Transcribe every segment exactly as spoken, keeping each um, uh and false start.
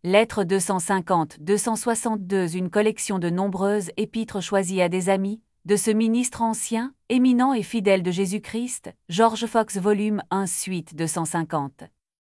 Lettre deux cent cinquante à deux cent soixante-deux. Une collection de nombreuses épîtres choisies à des amis, de ce ministre ancien, éminent et fidèle de Jésus-Christ, George Fox volume un suite deux cent cinquante.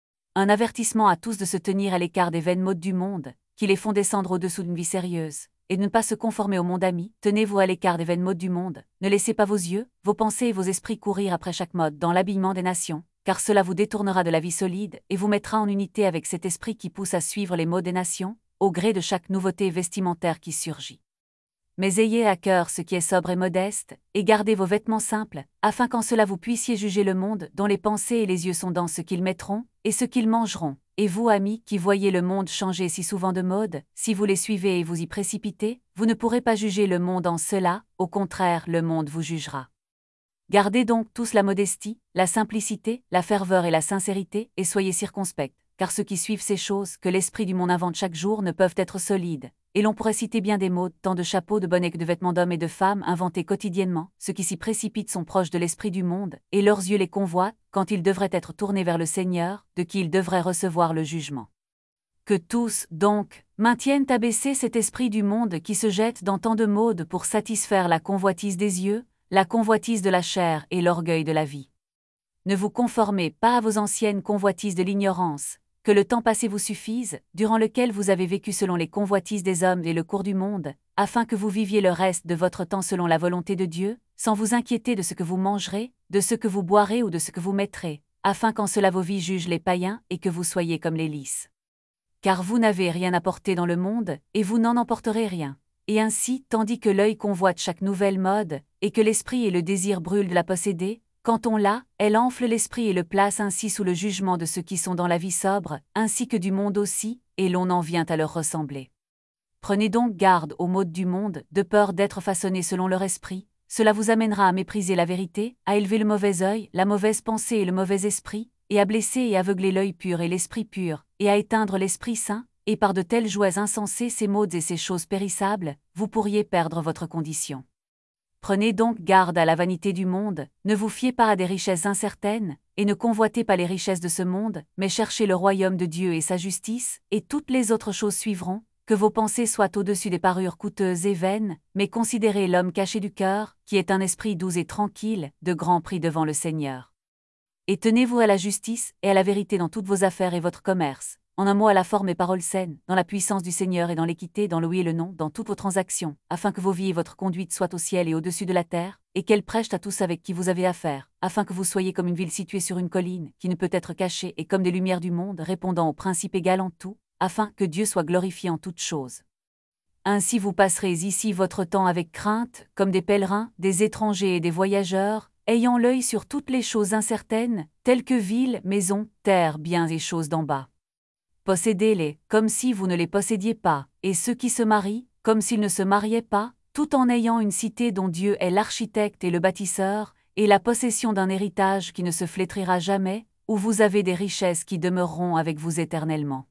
Un avertissement à tous de se tenir à l'écart des vaines modes du monde, qui les font descendre au-dessous d'une vie sérieuse, et de ne pas se conformer au monde ami. Tenez-vous à l'écart des vaines modes du monde, ne laissez pas vos yeux, vos pensées et vos esprits courir après chaque mode dans l'habillement des nations, car cela vous détournera de la vie solide et vous mettra en unité avec cet esprit qui pousse à suivre les modes des nations, au gré de chaque nouveauté vestimentaire qui surgit. Mais ayez à cœur ce qui est sobre et modeste, et gardez vos vêtements simples, afin qu'en cela vous puissiez juger le monde dont les pensées et les yeux sont dans ce qu'ils mettront, et ce qu'ils mangeront. Et vous, amis, qui voyez le monde changer si souvent de mode, si vous les suivez et vous y précipitez, vous ne pourrez pas juger le monde en cela, au contraire, le monde vous jugera. Gardez donc tous la modestie, la simplicité, la ferveur et la sincérité, et soyez circonspects, car ceux qui suivent ces choses que l'esprit du monde invente chaque jour ne peuvent être solides. Et l'on pourrait citer bien des mots, tant de chapeaux de bonnets que de vêtements d'hommes et de femmes inventés quotidiennement. Ceux qui s'y précipitent sont proches de l'esprit du monde, et leurs yeux les convoitent, quand ils devraient être tournés vers le Seigneur, de qui ils devraient recevoir le jugement. Que tous, donc, maintiennent abaissé cet esprit du monde qui se jette dans tant de modes pour satisfaire la convoitise des yeux, la convoitise de la chair et l'orgueil de la vie. Ne vous conformez pas à vos anciennes convoitises de l'ignorance, que le temps passé vous suffise, durant lequel vous avez vécu selon les convoitises des hommes et le cours du monde, afin que vous viviez le reste de votre temps selon la volonté de Dieu, sans vous inquiéter de ce que vous mangerez, de ce que vous boirez ou de ce que vous mettrez, afin qu'en cela vos vies jugent les païens et que vous soyez comme les lys. Car vous n'avez rien apporté dans le monde, et vous n'en emporterez rien. Et ainsi, tandis que l'œil convoite chaque nouvelle mode, et que l'esprit et le désir brûlent de la posséder, quand on l'a, elle enfle l'esprit et le place ainsi sous le jugement de ceux qui sont dans la vie sobre, ainsi que du monde aussi, et l'on en vient à leur ressembler. Prenez donc garde aux modes du monde, de peur d'être façonnés selon leur esprit, cela vous amènera à mépriser la vérité, à élever le mauvais œil, la mauvaise pensée et le mauvais esprit, et à blesser et aveugler l'œil pur et l'esprit pur, et à éteindre l'esprit saint, et par de tels jouets insensés ces modes et ces choses périssables, vous pourriez perdre votre condition. Prenez donc garde à la vanité du monde, ne vous fiez pas à des richesses incertaines, et ne convoitez pas les richesses de ce monde, mais cherchez le royaume de Dieu et sa justice, et toutes les autres choses suivront, que vos pensées soient au-dessus des parures coûteuses et vaines, mais considérez l'homme caché du cœur, qui est un esprit doux et tranquille, de grand prix devant le Seigneur. Et tenez-vous à la justice et à la vérité dans toutes vos affaires et votre commerce, en un mot à la forme et paroles saines, dans la puissance du Seigneur et dans l'équité, dans le oui et le non, dans toutes vos transactions, afin que vos vies et votre conduite soient au ciel et au-dessus de la terre, et qu'elles prêchent à tous avec qui vous avez affaire, afin que vous soyez comme une ville située sur une colline, qui ne peut être cachée, et comme des lumières du monde répondant au principe égal en tout, afin que Dieu soit glorifié en toutes choses. Ainsi vous passerez ici votre temps avec crainte, comme des pèlerins, des étrangers et des voyageurs, ayant l'œil sur toutes les choses incertaines, telles que villes, maisons, terres, biens et choses d'en bas. Possédez-les, comme si vous ne les possédiez pas, et ceux qui se marient, comme s'ils ne se mariaient pas, tout en ayant une cité dont Dieu est l'architecte et le bâtisseur, et la possession d'un héritage qui ne se flétrira jamais, où vous avez des richesses qui demeureront avec vous éternellement.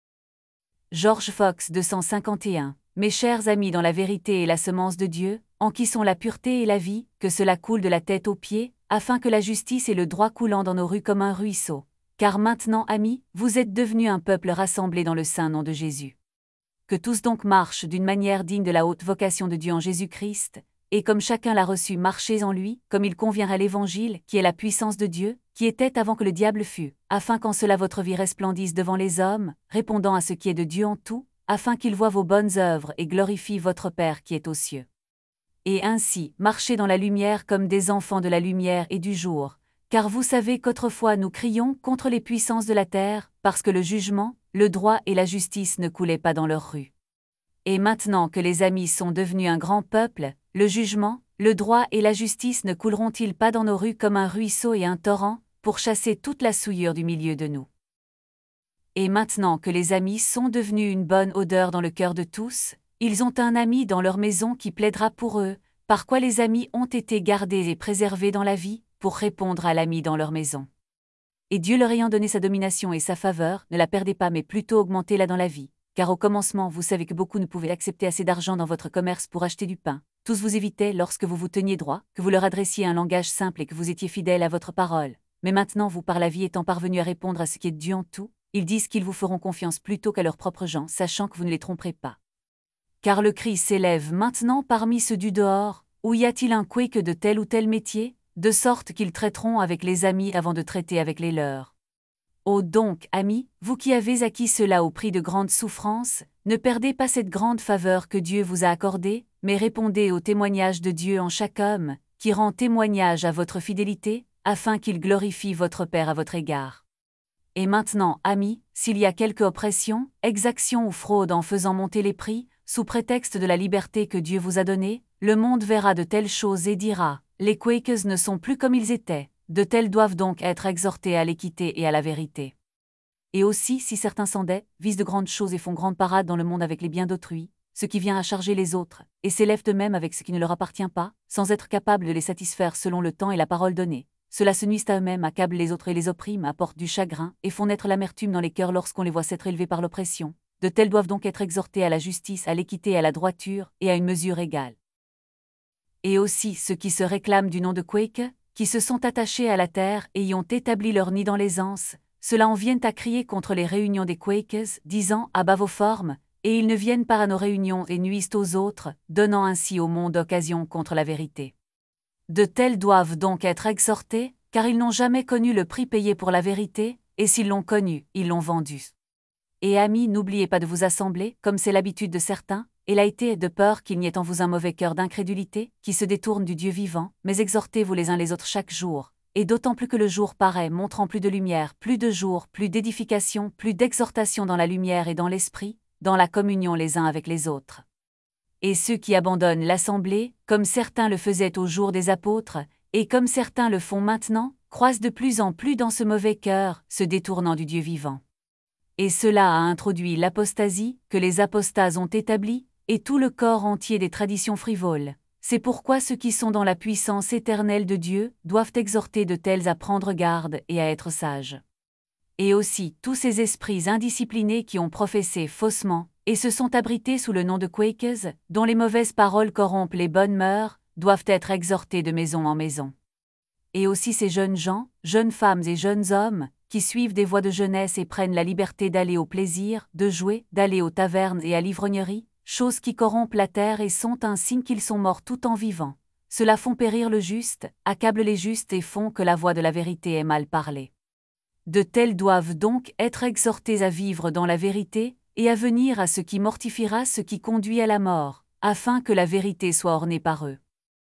George Fox deux cent cinquante et un. Mes chers amis dans la vérité et la semence de Dieu, en qui sont la pureté et la vie, que cela coule de la tête aux pieds, afin que la justice et le droit coulant dans nos rues comme un ruisseau. Car maintenant, amis, vous êtes devenus un peuple rassemblé dans le saint nom de Jésus. Que tous donc marchent d'une manière digne de la haute vocation de Dieu en Jésus-Christ, et comme chacun l'a reçu, marchez en lui, comme il convient à l'Évangile, qui est la puissance de Dieu, qui était avant que le diable fût, afin qu'en cela votre vie resplendisse devant les hommes, répondant à ce qui est de Dieu en tout, afin qu'il voie vos bonnes œuvres et glorifie votre Père qui est aux cieux. Et ainsi, marchez dans la lumière comme des enfants de la lumière et du jour, car vous savez qu'autrefois nous crions contre les puissances de la terre, parce que le jugement, le droit et la justice ne coulaient pas dans leurs rues. Et maintenant que les amis sont devenus un grand peuple, le jugement, le droit et la justice ne couleront-ils pas dans nos rues comme un ruisseau et un torrent, pour chasser toute la souillure du milieu de nous? Et maintenant que les amis sont devenus une bonne odeur dans le cœur de tous, ils ont un ami dans leur maison qui plaidera pour eux, par quoi les amis ont été gardés et préservés dans la vie, pour répondre à l'ami dans leur maison. Et Dieu leur ayant donné sa domination et sa faveur, ne la perdez pas mais plutôt augmentez-la dans la vie, car au commencement vous savez que beaucoup ne pouvaient accepter assez d'argent dans votre commerce pour acheter du pain. Tous vous évitaient lorsque vous vous teniez droit, que vous leur adressiez un langage simple et que vous étiez fidèle à votre parole. Mais maintenant vous par la vie étant parvenus à répondre à ce qui est de Dieu en tout, ils disent qu'ils vous feront confiance plutôt qu'à leurs propres gens, sachant que vous ne les tromperez pas. Car le cri s'élève maintenant parmi ceux du dehors, où y a-t-il un quake de tel ou tel métier, de sorte qu'ils traiteront avec les amis avant de traiter avec les leurs. Oh donc, amis, vous qui avez acquis cela au prix de grandes souffrances, ne perdez pas cette grande faveur que Dieu vous a accordée, mais répondez au témoignage de Dieu en chaque homme, qui rend témoignage à votre fidélité, afin qu'il glorifie votre Père à votre égard. Et maintenant, amis, s'il y a quelque oppression, exaction ou fraude en faisant monter les prix, sous prétexte de la liberté que Dieu vous a donnée, le monde verra de telles choses et dira, les Quakers ne sont plus comme ils étaient, de tels doivent donc être exhortés à l'équité et à la vérité. Et aussi, si certains s'endaient, visent de grandes choses et font grande parade dans le monde avec les biens d'autrui, ce qui vient à charger les autres, et s'élèvent eux-mêmes avec ce qui ne leur appartient pas, sans être capables de les satisfaire selon le temps et la parole donnée. Cela se nuisent à eux-mêmes, accablent les autres et les oppriment, apportent du chagrin, et font naître l'amertume dans les cœurs lorsqu'on les voit s'être élevés par l'oppression. De tels doivent donc être exhortés à la justice, à l'équité et à la droiture, et à une mesure égale. Et aussi ceux qui se réclament du nom de Quake, qui se sont attachés à la terre et y ont établi leur nid dans l'aisance, ceux-là en viennent à crier contre les réunions des Quakers, disant « à bas vos formes », et ils ne viennent pas à nos réunions et nuisent aux autres, donnant ainsi au monde occasion contre la vérité. De tels doivent donc être exhortés, car ils n'ont jamais connu le prix payé pour la vérité, et s'ils l'ont connu, ils l'ont vendu. Et amis, n'oubliez pas de vous assembler, comme c'est l'habitude de certains, et l'a été de peur qu'il n'y ait en vous un mauvais cœur d'incrédulité, qui se détourne du Dieu vivant, mais exhortez-vous les uns les autres chaque jour, et d'autant plus que le jour paraît montrant plus de lumière, plus de jour, plus d'édification, plus d'exhortation dans la lumière et dans l'esprit, dans la communion les uns avec les autres. Et ceux qui abandonnent l'assemblée, comme certains le faisaient au jour des apôtres, et comme certains le font maintenant, croissent de plus en plus dans ce mauvais cœur, se détournant du Dieu vivant. Et cela a introduit l'apostasie, que les apostats ont établie, et tout le corps entier des traditions frivoles. C'est pourquoi ceux qui sont dans la puissance éternelle de Dieu doivent exhorter de tels à prendre garde et à être sages. Et aussi tous ces esprits indisciplinés qui ont professé faussement, et se sont abrités sous le nom de Quakers, dont les mauvaises paroles corrompent les bonnes mœurs, doivent être exhortés de maison en maison. Et aussi ces jeunes gens, jeunes femmes et jeunes hommes, qui suivent des voies de jeunesse et prennent la liberté d'aller au plaisir, de jouer, d'aller aux tavernes et à l'ivrognerie, choses qui corrompent la terre et sont un signe qu'ils sont morts tout en vivant. Cela font périr le juste, accablent les justes et font que la voix de la vérité est mal parlée. De tels doivent donc être exhortés à vivre dans la vérité, et à venir à ce qui mortifiera ce qui conduit à la mort, afin que la vérité soit ornée par eux.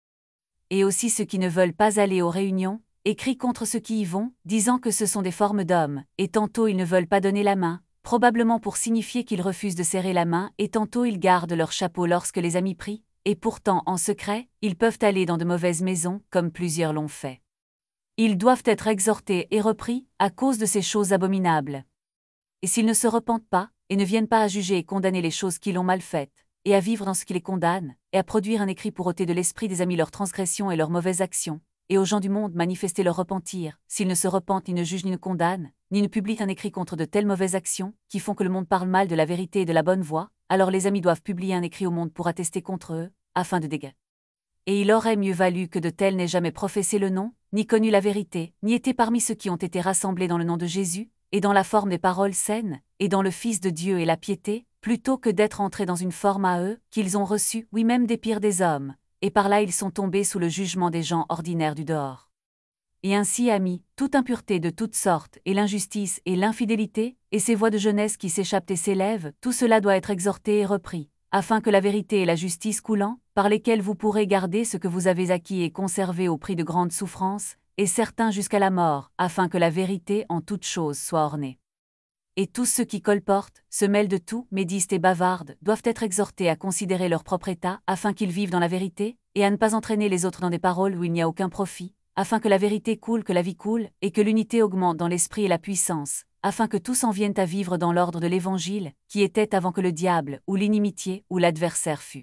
Et aussi ceux qui ne veulent pas aller aux réunions, écrient contre ceux qui y vont, disant que ce sont des formes d'hommes, et tantôt ils ne veulent pas donner la main, probablement pour signifier qu'ils refusent de serrer la main, et tantôt ils gardent leur chapeau lorsque les amis prient, et pourtant en secret, ils peuvent aller dans de mauvaises maisons, comme plusieurs l'ont fait. Ils doivent être exhortés et repris, à cause de ces choses abominables. Et s'ils ne se repentent pas, et ne viennent pas à juger et condamner les choses qu'ils ont mal faites, et à vivre dans ce qui les condamne, et à produire un écrit pour ôter de l'esprit des amis leurs transgressions et leurs mauvaises actions, et aux gens du monde manifester leur repentir, s'ils ne se repentent ni ne jugent ni ne condamnent, ni ne publient un écrit contre de telles mauvaises actions, qui font que le monde parle mal de la vérité et de la bonne voie, alors les amis doivent publier un écrit au monde pour attester contre eux, afin de dégager. Et il aurait mieux valu que de tels n'aient jamais professé le nom, ni connu la vérité, ni été parmi ceux qui ont été rassemblés dans le nom de Jésus, et dans la forme des paroles saines, et dans le Fils de Dieu et la piété, plutôt que d'être entrés dans une forme à eux, qu'ils ont reçue, oui même des pires des hommes, et par là ils sont tombés sous le jugement des gens ordinaires du dehors. Et ainsi, amis, toute impureté de toutes sortes, et l'injustice et l'infidélité, et ces voies de jeunesse qui s'échappent et s'élèvent, tout cela doit être exhorté et repris, afin que la vérité et la justice coulant, par lesquelles vous pourrez garder ce que vous avez acquis et conserver au prix de grandes souffrances, et certains jusqu'à la mort, afin que la vérité en toutes choses soit ornée. Et tous ceux qui colportent, se mêlent de tout, médisent et bavardent, doivent être exhortés à considérer leur propre état, afin qu'ils vivent dans la vérité, et à ne pas entraîner les autres dans des paroles où il n'y a aucun profit, afin que la vérité coule, que la vie coule, et que l'unité augmente dans l'esprit et la puissance, afin que tous en viennent à vivre dans l'ordre de l'Évangile, qui était avant que le diable, ou l'inimitié, ou l'adversaire fût.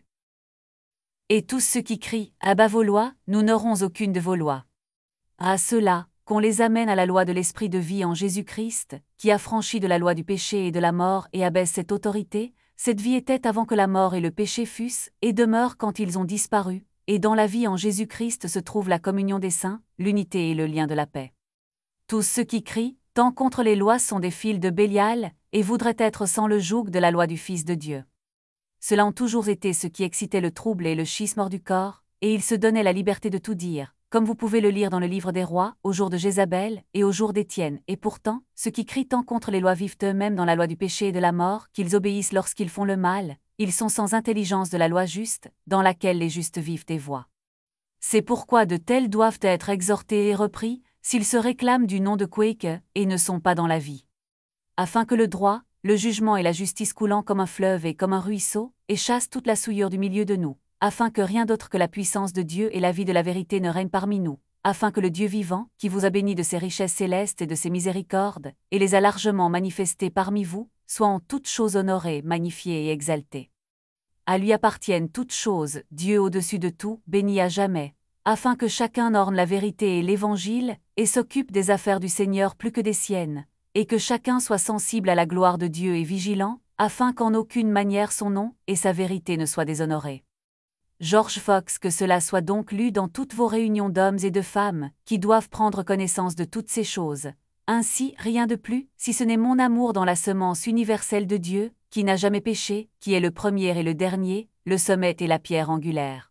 Et tous ceux qui crient « À bas vos lois, nous n'aurons aucune de vos lois ». À ceux-là, qu'on les amène à la loi de l'esprit de vie en Jésus-Christ, qui a franchi de la loi du péché et de la mort et abaisse cette autorité, cette vie était avant que la mort et le péché fussent, et demeure quand ils ont disparu, et dans la vie en Jésus-Christ se trouve la communion des saints, l'unité et le lien de la paix. Tous ceux qui crient, tant contre les lois sont des fils de Bélial, et voudraient être sans le joug de la loi du Fils de Dieu. Cela ont toujours été ce qui excitait le trouble et le schisme hors du corps, et ils se donnaient la liberté de tout dire, comme vous pouvez le lire dans le livre des rois, au jour de Jézabel, et au jour d'Étienne, et pourtant, ceux qui crient tant contre les lois vivent eux-mêmes dans la loi du péché et de la mort, qu'ils obéissent lorsqu'ils font le mal, ils sont sans intelligence de la loi juste, dans laquelle les justes vivent et voient. C'est pourquoi de tels doivent être exhortés et repris, s'ils se réclament du nom de Quake, et ne sont pas dans la vie. Afin que le droit, le jugement et la justice coulant comme un fleuve et comme un ruisseau, et chassent toute la souillure du milieu de nous, afin que rien d'autre que la puissance de Dieu et la vie de la vérité ne règne parmi nous, afin que le Dieu vivant, qui vous a béni de ses richesses célestes et de ses miséricordes, et les a largement manifestées parmi vous, soit en toutes choses honoré, magnifié et exalté. À lui appartiennent toutes choses, Dieu au-dessus de tout, béni à jamais, afin que chacun orne la vérité et l'Évangile, et s'occupe des affaires du Seigneur plus que des siennes, et que chacun soit sensible à la gloire de Dieu et vigilant, afin qu'en aucune manière son nom et sa vérité ne soient déshonorés. George Fox. Que cela soit donc lu dans toutes vos réunions d'hommes et de femmes, qui doivent prendre connaissance de toutes ces choses. Ainsi, rien de plus, si ce n'est mon amour dans la semence universelle de Dieu, qui n'a jamais péché, qui est le premier et le dernier, le sommet et la pierre angulaire.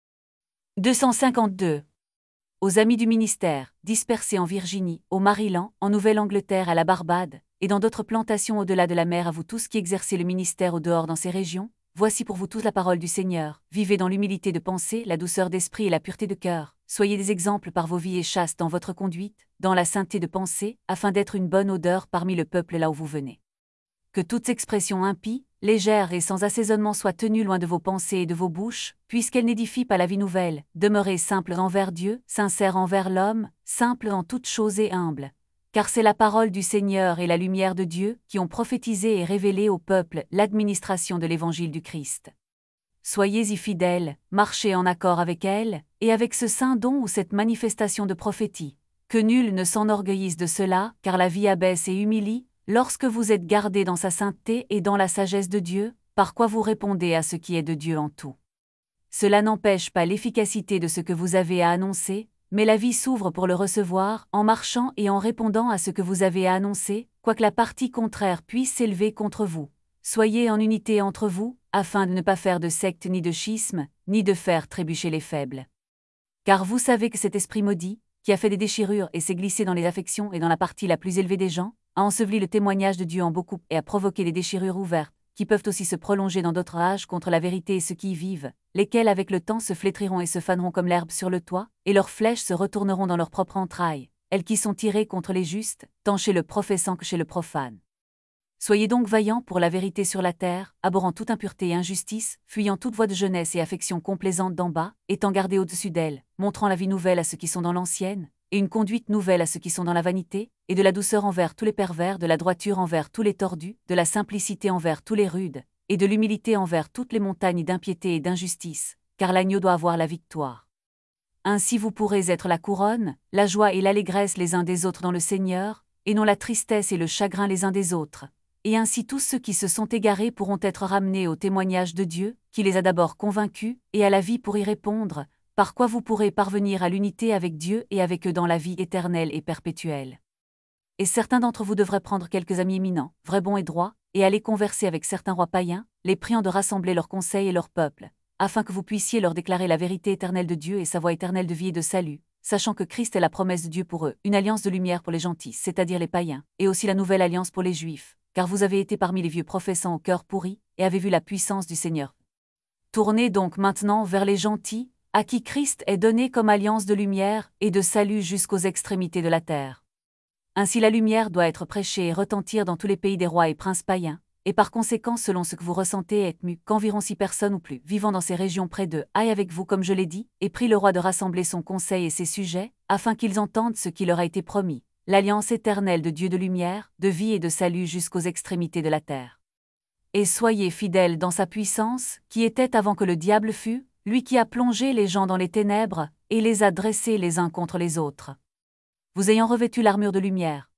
deux cent cinquante-deux. Aux amis du ministère, dispersés en Virginie, au Maryland, en Nouvelle-Angleterre, à la Barbade, et dans d'autres plantations au-delà de la mer, à vous tous qui exercez le ministère au dehors dans ces régions, voici pour vous tous la parole du Seigneur. Vivez dans l'humilité de pensée, la douceur d'esprit et la pureté de cœur. Soyez des exemples par vos vies et chastes dans votre conduite, dans la sainteté de pensée, afin d'être une bonne odeur parmi le peuple là où vous venez. Que toute expression impie, légère et sans assaisonnement soit tenue loin de vos pensées et de vos bouches, puisqu'elle n'édifie pas la vie nouvelle. Demeurez simples envers Dieu, sincères envers l'homme, simples en toutes choses et humbles. Car c'est la parole du Seigneur et la lumière de Dieu qui ont prophétisé et révélé au peuple l'administration de l'évangile du Christ. Soyez-y fidèles, marchez en accord avec elle, et avec ce saint don ou cette manifestation de prophétie. Que nul ne s'enorgueillisse de cela, car la vie abaisse et humilie, lorsque vous êtes gardés dans sa sainteté et dans la sagesse de Dieu, par quoi vous répondez à ce qui est de Dieu en tout. Cela n'empêche pas l'efficacité de ce que vous avez à annoncer, mais la vie s'ouvre pour le recevoir, en marchant et en répondant à ce que vous avez à annoncer, quoique la partie contraire puisse s'élever contre vous. Soyez en unité entre vous, afin de ne pas faire de secte ni de schisme, ni de faire trébucher les faibles. Car vous savez que cet esprit maudit, qui a fait des déchirures et s'est glissé dans les affections et dans la partie la plus élevée des gens, a enseveli le témoignage de Dieu en beaucoup et a provoqué des déchirures ouvertes, qui peuvent aussi se prolonger dans d'autres âges contre la vérité et ceux qui y vivent, lesquels avec le temps se flétriront et se faneront comme l'herbe sur le toit, et leurs flèches se retourneront dans leurs propres entrailles, elles qui sont tirées contre les justes, tant chez le professant que chez le profane. Soyez donc vaillants pour la vérité sur la terre, abhorrant toute impureté et injustice, fuyant toute voie de jeunesse et affection complaisante d'en bas, étant gardés au-dessus d'elle, montrant la vie nouvelle à ceux qui sont dans l'ancienne, et une conduite nouvelle à ceux qui sont dans la vanité, et de la douceur envers tous les pervers, de la droiture envers tous les tordus, de la simplicité envers tous les rudes, et de l'humilité envers toutes les montagnes d'impiété et d'injustice, car l'agneau doit avoir la victoire. Ainsi vous pourrez être la couronne, la joie et l'allégresse les uns des autres dans le Seigneur, et non la tristesse et le chagrin les uns des autres. Et ainsi tous ceux qui se sont égarés pourront être ramenés au témoignage de Dieu, qui les a d'abord convaincus, et à la vie pour y répondre, par quoi vous pourrez parvenir à l'unité avec Dieu et avec eux dans la vie éternelle et perpétuelle. Et certains d'entre vous devraient prendre quelques amis éminents, vrais bons et droits, et aller converser avec certains rois païens, les priant de rassembler leurs conseils et leur peuple, afin que vous puissiez leur déclarer la vérité éternelle de Dieu et sa voie éternelle de vie et de salut, sachant que Christ est la promesse de Dieu pour eux, une alliance de lumière pour les gentils, c'est-à-dire les païens, et aussi la nouvelle alliance pour les juifs, car vous avez été parmi les vieux professants au cœur pourri, et avez vu la puissance du Seigneur. Tournez donc maintenant vers les gentils, à qui Christ est donné comme alliance de lumière et de salut jusqu'aux extrémités de la terre. Ainsi la lumière doit être prêchée et retentir dans tous les pays des rois et princes païens, et par conséquent selon ce que vous ressentez être mu, qu'environ six personnes ou plus vivant dans ces régions près d'eux aillent avec vous comme je l'ai dit, et prie le roi de rassembler son conseil et ses sujets, afin qu'ils entendent ce qui leur a été promis, l'alliance éternelle de Dieu de lumière, de vie et de salut jusqu'aux extrémités de la terre. Et soyez fidèles dans sa puissance, qui était avant que le diable fût, lui qui a plongé les gens dans les ténèbres, et les a dressés les uns contre les autres. Vous ayant revêtu l'armure de lumière,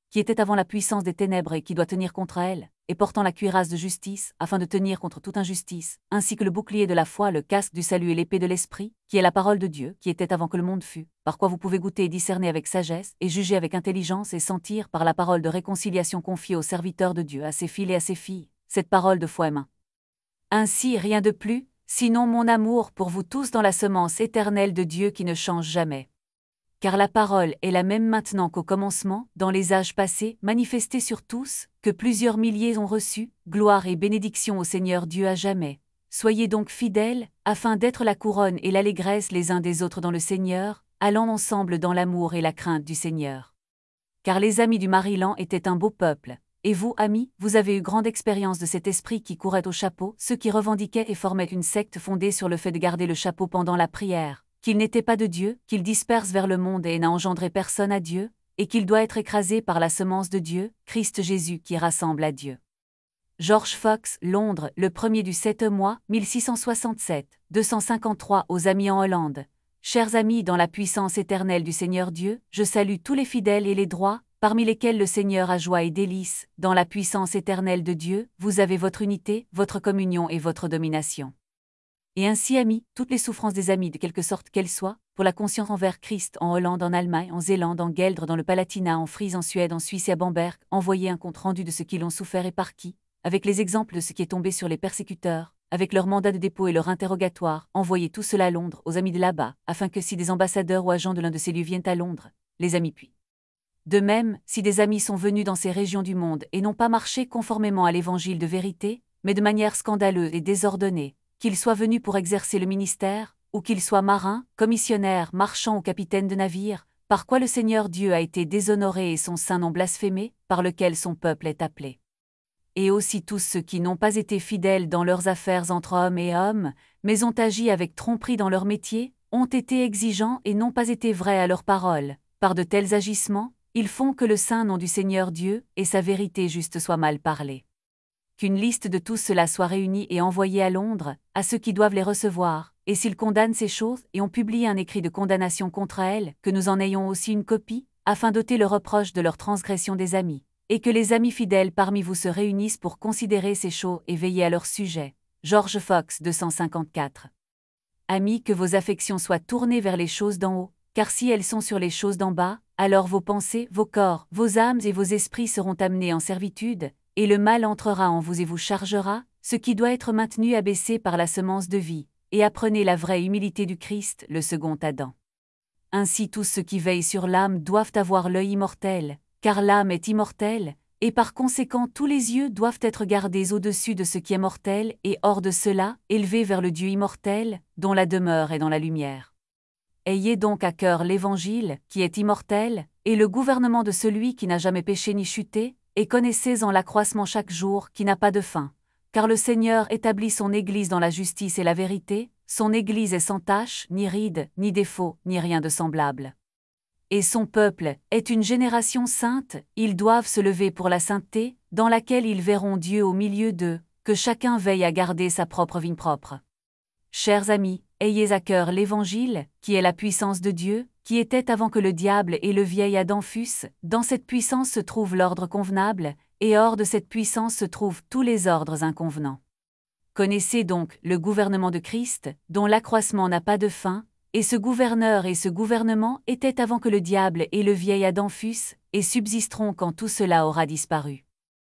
qui était avant la puissance des ténèbres et qui doit tenir contre elle, et portant la cuirasse de justice, afin de tenir contre toute injustice, ainsi que le bouclier de la foi, le casque du salut et l'épée de l'esprit, qui est la parole de Dieu, qui était avant que le monde fût, par quoi vous pouvez goûter et discerner avec sagesse, et juger avec intelligence et sentir par la parole de réconciliation confiée aux serviteurs de Dieu, à ses filles et à ses filles, cette parole de foi et main. Ainsi rien de plus, sinon mon amour pour vous tous dans la semence éternelle de Dieu qui ne change jamais. Car la parole est la même maintenant qu'au commencement, dans les âges passés, manifestée sur tous, que plusieurs milliers ont reçu, gloire et bénédiction au Seigneur Dieu à jamais. Soyez donc fidèles, afin d'être la couronne et l'allégresse les uns des autres dans le Seigneur, allant ensemble dans l'amour et la crainte du Seigneur. Car les amis du Maryland étaient un beau peuple. Et vous, amis, vous avez eu grande expérience de cet esprit qui courait au chapeau, ceux qui revendiquaient et formaient une secte fondée sur le fait de garder le chapeau pendant la prière, qu'il n'était pas de Dieu, qu'il disperse vers le monde et n'a engendré personne à Dieu, et qu'il doit être écrasé par la semence de Dieu, Christ Jésus qui rassemble à Dieu. George Fox, Londres, le premier du sept mois, mille six cent soixante-sept, deux cent cinquante-trois aux amis en Hollande. Chers amis, dans la puissance éternelle du Seigneur Dieu, je salue tous les fidèles et les droits, parmi lesquels le Seigneur a joie et délices. Dans la puissance éternelle de Dieu, vous avez votre unité, votre communion et votre domination. Et ainsi, amis, toutes les souffrances des amis, de quelque sorte qu'elles soient, pour la conscience envers Christ, en Hollande, en Allemagne, en Zélande, en Gueldre, dans le Palatinat, en Frise, en Suède, en Suisse et à Bamberg, envoyez un compte rendu de ce qu'ils ont souffert et par qui, avec les exemples de ce qui est tombé sur les persécuteurs, avec leur mandat de dépôt et leur interrogatoire, envoyez tout cela à Londres, aux amis de là-bas, afin que si des ambassadeurs ou agents de l'un de ces lieux viennent à Londres, les amis puis. De même, si des amis sont venus dans ces régions du monde et n'ont pas marché conformément à l'évangile de vérité, mais de manière scandaleuse et désordonnée, qu'ils soient venus pour exercer le ministère, ou qu'ils soient marins, commissionnaires, marchands ou capitaines de navires, par quoi le Seigneur Dieu a été déshonoré et son saint nom blasphémé, par lequel son peuple est appelé. Et aussi tous ceux qui n'ont pas été fidèles dans leurs affaires entre hommes et hommes, mais ont agi avec tromperie dans leur métier, ont été exigeants et n'ont pas été vrais à leur parole. Par de tels agissements, ils font que le saint nom du Seigneur Dieu et sa vérité juste soient mal parlés. Qu'une liste de tout cela soit réunie et envoyée à Londres, à ceux qui doivent les recevoir, et s'ils condamnent ces choses et ont publié un écrit de condamnation contre elles, que nous en ayons aussi une copie, afin d'ôter le reproche de leur transgression des amis, et que les amis fidèles parmi vous se réunissent pour considérer ces choses et veiller à leur sujet. George Fox deux cent cinquante-quatre. Amis, que vos affections soient tournées vers les choses d'en haut, car si elles sont sur les choses d'en bas, alors vos pensées, vos corps, vos âmes et vos esprits seront amenés en servitude, et le mal entrera en vous et vous chargera, ce qui doit être maintenu abaissé par la semence de vie, et apprenez la vraie humilité du Christ, le second Adam. Ainsi tous ceux qui veillent sur l'âme doivent avoir l'œil immortel, car l'âme est immortelle, et par conséquent tous les yeux doivent être gardés au-dessus de ce qui est mortel et hors de cela, élevés vers le Dieu immortel, dont la demeure est dans la lumière. Ayez donc à cœur l'Évangile, qui est immortel, et le gouvernement de celui qui n'a jamais péché ni chuté, et connaissez-en l'accroissement chaque jour qui n'a pas de fin. Car le Seigneur établit son Église dans la justice et la vérité, son Église est sans tache, ni ride, ni défaut, ni rien de semblable. Et son peuple est une génération sainte, ils doivent se lever pour la sainteté, dans laquelle ils verront Dieu au milieu d'eux, que chacun veille à garder sa propre vie propre. Chers amis, ayez à cœur l'Évangile, qui est la puissance de Dieu, qui était avant que le diable et le vieil Adam fussent, dans cette puissance se trouve l'ordre convenable, et hors de cette puissance se trouvent tous les ordres inconvenants. Connaissez donc le gouvernement de Christ, dont l'accroissement n'a pas de fin, et ce gouverneur et ce gouvernement étaient avant que le diable et le vieil Adam fussent, et subsisteront quand tout cela aura disparu.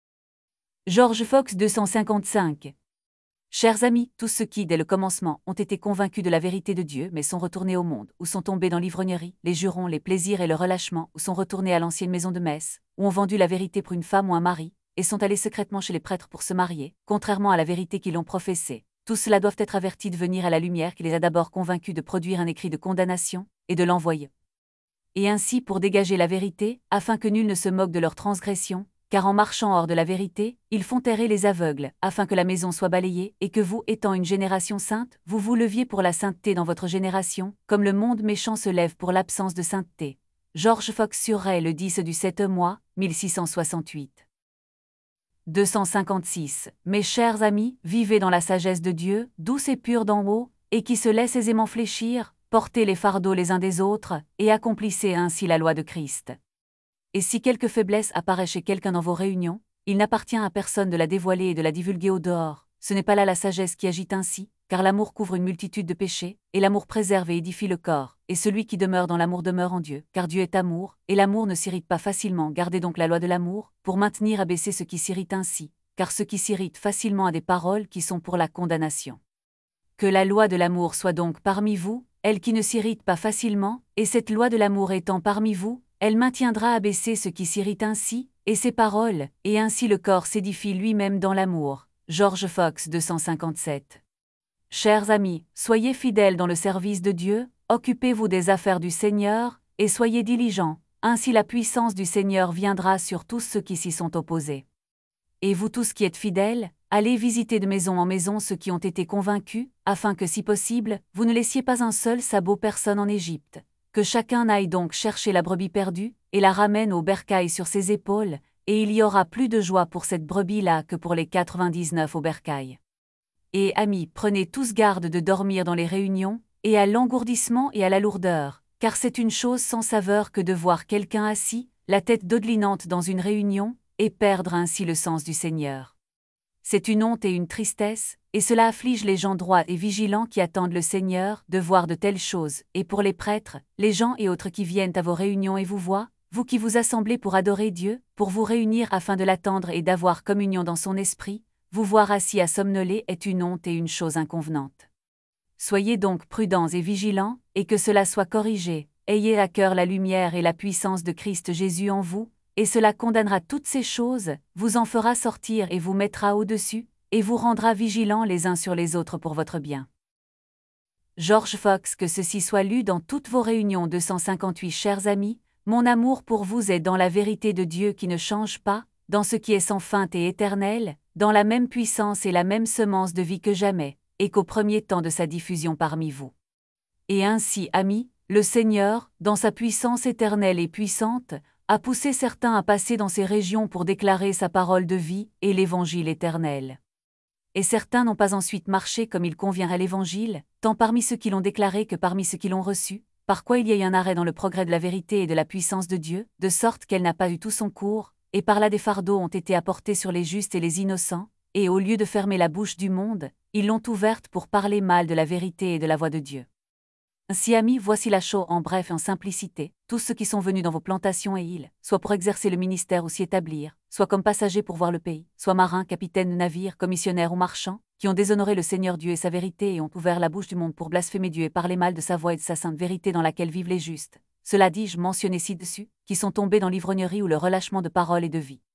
George Fox deux cent cinquante-cinq. Chers amis, tous ceux qui, dès le commencement, ont été convaincus de la vérité de Dieu, mais sont retournés au monde, ou sont tombés dans l'ivrognerie, les jurons, les plaisirs et le relâchement, ou sont retournés à l'ancienne maison de messe, ou ont vendu la vérité pour une femme ou un mari, et sont allés secrètement chez les prêtres pour se marier, contrairement à la vérité qu'ils ont professée, tous ceux-là doivent être avertis de venir à la lumière qui les a d'abord convaincus de produire un écrit de condamnation, et de l'envoyer. Et ainsi pour dégager la vérité, afin que nul ne se moque de leur transgression, car en marchant hors de la vérité, ils font errer les aveugles, afin que la maison soit balayée, et que vous, étant une génération sainte, vous vous leviez pour la sainteté dans votre génération, comme le monde méchant se lève pour l'absence de sainteté. George Fox sur Ray le dix du sept mois, mille six cent soixante-huit. deux cent cinquante-six. Mes chers amis, vivez dans la sagesse de Dieu, douce et pure d'en haut, et qui se laisse aisément fléchir, portez les fardeaux les uns des autres, et accomplissez ainsi la loi de Christ. Et si quelque faiblesse apparaît chez quelqu'un dans vos réunions, il n'appartient à personne de la dévoiler et de la divulguer au dehors. Ce n'est pas là la sagesse qui agit ainsi, car l'amour couvre une multitude de péchés, et l'amour préserve et édifie le corps, et celui qui demeure dans l'amour demeure en Dieu, car Dieu est amour, et l'amour ne s'irrite pas facilement. Gardez donc la loi de l'amour, pour maintenir abaisser ce qui s'irrite ainsi, car ce qui s'irrite facilement a des paroles qui sont pour la condamnation. Que la loi de l'amour soit donc parmi vous, elle qui ne s'irrite pas facilement, et cette loi de l'amour étant parmi vous, elle maintiendra abaisser ce qui s'irrite ainsi, et ses paroles, et ainsi le corps s'édifie lui-même dans l'amour. George Fox deux cent cinquante-sept. Chers amis, soyez fidèles dans le service de Dieu, occupez-vous des affaires du Seigneur, et soyez diligents, ainsi la puissance du Seigneur viendra sur tous ceux qui s'y sont opposés. Et vous tous qui êtes fidèles, allez visiter de maison en maison ceux qui ont été convaincus, afin que si possible, vous ne laissiez pas un seul sabot personne en Égypte. Que chacun aille donc chercher la brebis perdue, et la ramène au bercail sur ses épaules, et il y aura plus de joie pour cette brebis-là que pour les quatre-vingt-dix-neuf au bercail. Et amis, prenez tous garde de dormir dans les réunions, et à l'engourdissement et à la lourdeur, car c'est une chose sans saveur que de voir quelqu'un assis, la tête dodelinante dans une réunion, et perdre ainsi le sens du Seigneur. C'est une honte et une tristesse, et cela afflige les gens droits et vigilants qui attendent le Seigneur, de voir de telles choses, et pour les prêtres, les gens et autres qui viennent à vos réunions et vous voient, vous qui vous assemblez pour adorer Dieu, pour vous réunir afin de l'attendre et d'avoir communion dans son esprit, vous voir assis à somnoler est une honte et une chose inconvenante. Soyez donc prudents et vigilants, et que cela soit corrigé, ayez à cœur la lumière et la puissance de Christ Jésus en vous, et cela condamnera toutes ces choses, vous en fera sortir et vous mettra au-dessus, et vous rendra vigilants les uns sur les autres pour votre bien. George Fox. Que ceci soit lu dans toutes vos réunions. deux cent cinquante-huit. Chers amis, mon amour pour vous est dans la vérité de Dieu qui ne change pas, dans ce qui est sans feinte et éternel, dans la même puissance et la même semence de vie que jamais, et qu'au premier temps de sa diffusion parmi vous. Et ainsi, amis, le Seigneur, dans sa puissance éternelle et puissante, a poussé certains à passer dans ces régions pour déclarer sa parole de vie et l'évangile éternel. Et certains n'ont pas ensuite marché comme il convient à l'évangile, tant parmi ceux qui l'ont déclaré que parmi ceux qui l'ont reçu, par quoi il y a eu un arrêt dans le progrès de la vérité et de la puissance de Dieu, de sorte qu'elle n'a pas eu tout son cours, et par là des fardeaux ont été apportés sur les justes et les innocents, et au lieu de fermer la bouche du monde, ils l'ont ouverte pour parler mal de la vérité et de la voix de Dieu. Ainsi, amis, voici la chose en bref et en simplicité, tous ceux qui sont venus dans vos plantations et îles, soit pour exercer le ministère ou s'y établir, soit comme passagers pour voir le pays, soit marins, capitaines de navires, commissionnaires ou marchands, qui ont déshonoré le Seigneur Dieu et sa vérité et ont ouvert la bouche du monde pour blasphémer Dieu et parler mal de sa voix et de sa sainte vérité dans laquelle vivent les justes. Cela dis-je mentionné ci-dessus, qui sont tombés dans l'ivrognerie ou le relâchement de paroles et de vie.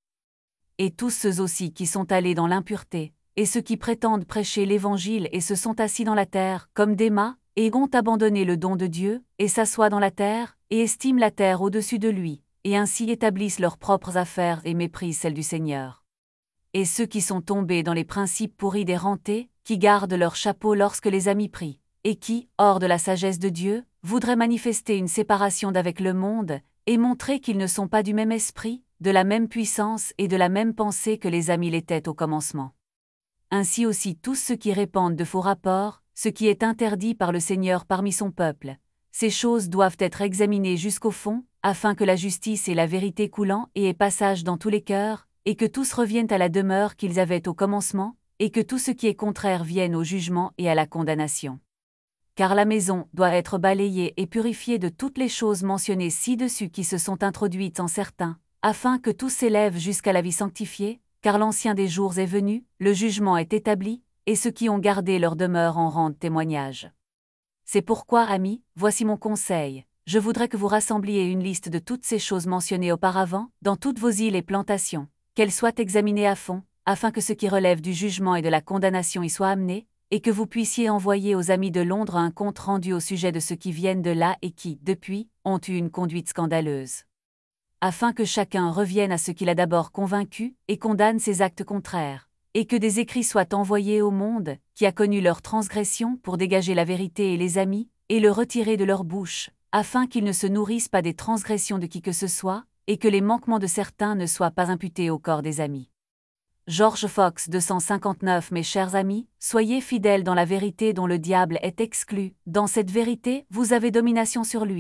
Et tous ceux aussi qui sont allés dans l'impureté, et ceux qui prétendent prêcher l'Évangile et se sont assis dans la terre, comme des mâts, et ont abandonné le don de Dieu, et s'assoient dans la terre, et estiment la terre au-dessus de lui, et ainsi établissent leurs propres affaires et méprisent celles du Seigneur. Et ceux qui sont tombés dans les principes pourris des rentés, qui gardent leur chapeau lorsque les amis prient, et qui, hors de la sagesse de Dieu, voudraient manifester une séparation d'avec le monde, et montrer qu'ils ne sont pas du même esprit, de la même puissance et de la même pensée que les amis l'étaient au commencement. Ainsi aussi tous ceux qui répandent de faux rapports, ce qui est interdit par le Seigneur parmi son peuple. Ces choses doivent être examinées jusqu'au fond, afin que la justice et la vérité coulant et aient passage dans tous les cœurs, et que tous reviennent à la demeure qu'ils avaient au commencement, et que tout ce qui est contraire vienne au jugement et à la condamnation. Car la maison doit être balayée et purifiée de toutes les choses mentionnées ci-dessus qui se sont introduites en certains, afin que tout s'élève jusqu'à la vie sanctifiée, car l'ancien des jours est venu, le jugement est établi, et ceux qui ont gardé leur demeure en rendent témoignage. C'est pourquoi, amis, voici mon conseil. Je voudrais que vous rassembliez une liste de toutes ces choses mentionnées auparavant, dans toutes vos îles et plantations, qu'elles soient examinées à fond, afin que ce qui relève du jugement et de la condamnation y soit amené, et que vous puissiez envoyer aux amis de Londres un compte rendu au sujet de ceux qui viennent de là et qui, depuis, ont eu une conduite scandaleuse. Afin que chacun revienne à ce qu'il a d'abord convaincu, et condamne ses actes contraires. Et que des écrits soient envoyés au monde, qui a connu leur transgression pour dégager la vérité et les amis, et le retirer de leur bouche, afin qu'ils ne se nourrissent pas des transgressions de qui que ce soit, et que les manquements de certains ne soient pas imputés au corps des amis. George Fox deux cent cinquante-neuf. Mes chers amis, soyez fidèles dans la vérité dont le diable est exclu, dans cette vérité, vous avez domination sur lui.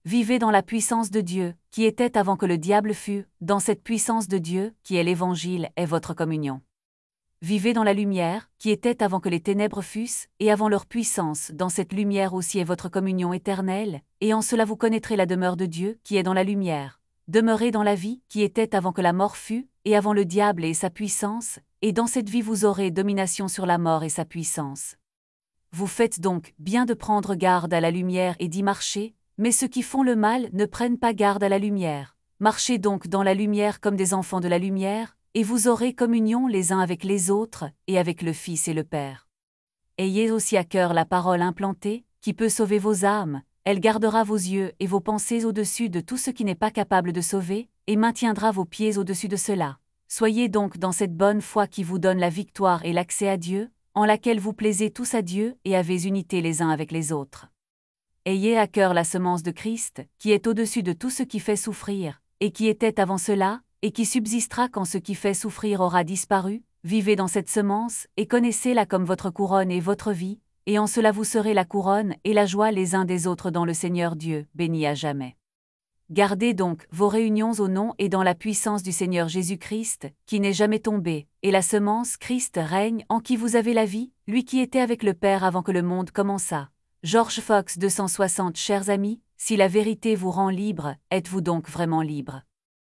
Vivez dans la puissance de Dieu, qui était avant que le diable fût, dans cette puissance de Dieu, qui est l'Évangile, est votre communion. Vivez dans la lumière, qui était avant que les ténèbres fussent, et avant leur puissance, dans cette lumière aussi est votre communion éternelle, et en cela vous connaîtrez la demeure de Dieu, qui est dans la lumière. Demeurez dans la vie, qui était avant que la mort fût, et avant le diable et sa puissance, et dans cette vie vous aurez domination sur la mort et sa puissance. Vous faites donc bien de prendre garde à la lumière et d'y marcher, mais ceux qui font le mal ne prennent pas garde à la lumière. Marchez donc dans la lumière comme des enfants de la lumière, et vous aurez communion les uns avec les autres, et avec le Fils et le Père. Ayez aussi à cœur la parole implantée, qui peut sauver vos âmes, elle gardera vos yeux et vos pensées au-dessus de tout ce qui n'est pas capable de sauver, et maintiendra vos pieds au-dessus de cela. Soyez donc dans cette bonne foi qui vous donne la victoire et l'accès à Dieu, en laquelle vous plaisez tous à Dieu et avez unité les uns avec les autres. Ayez à cœur la semence de Christ, qui est au-dessus de tout ce qui fait souffrir, et qui était avant cela, et qui subsistera quand ce qui fait souffrir aura disparu. Vivez dans cette semence, et connaissez-la comme votre couronne et votre vie, et en cela vous serez la couronne et la joie les uns des autres dans le Seigneur Dieu, béni à jamais. Gardez donc vos réunions au nom et dans la puissance du Seigneur Jésus-Christ, qui n'est jamais tombé, et la semence Christ règne en qui vous avez la vie, lui qui était avec le Père avant que le monde commençât. George Fox deux cent soixante. Chers amis, si la vérité vous rend libre, êtes-vous donc vraiment libre?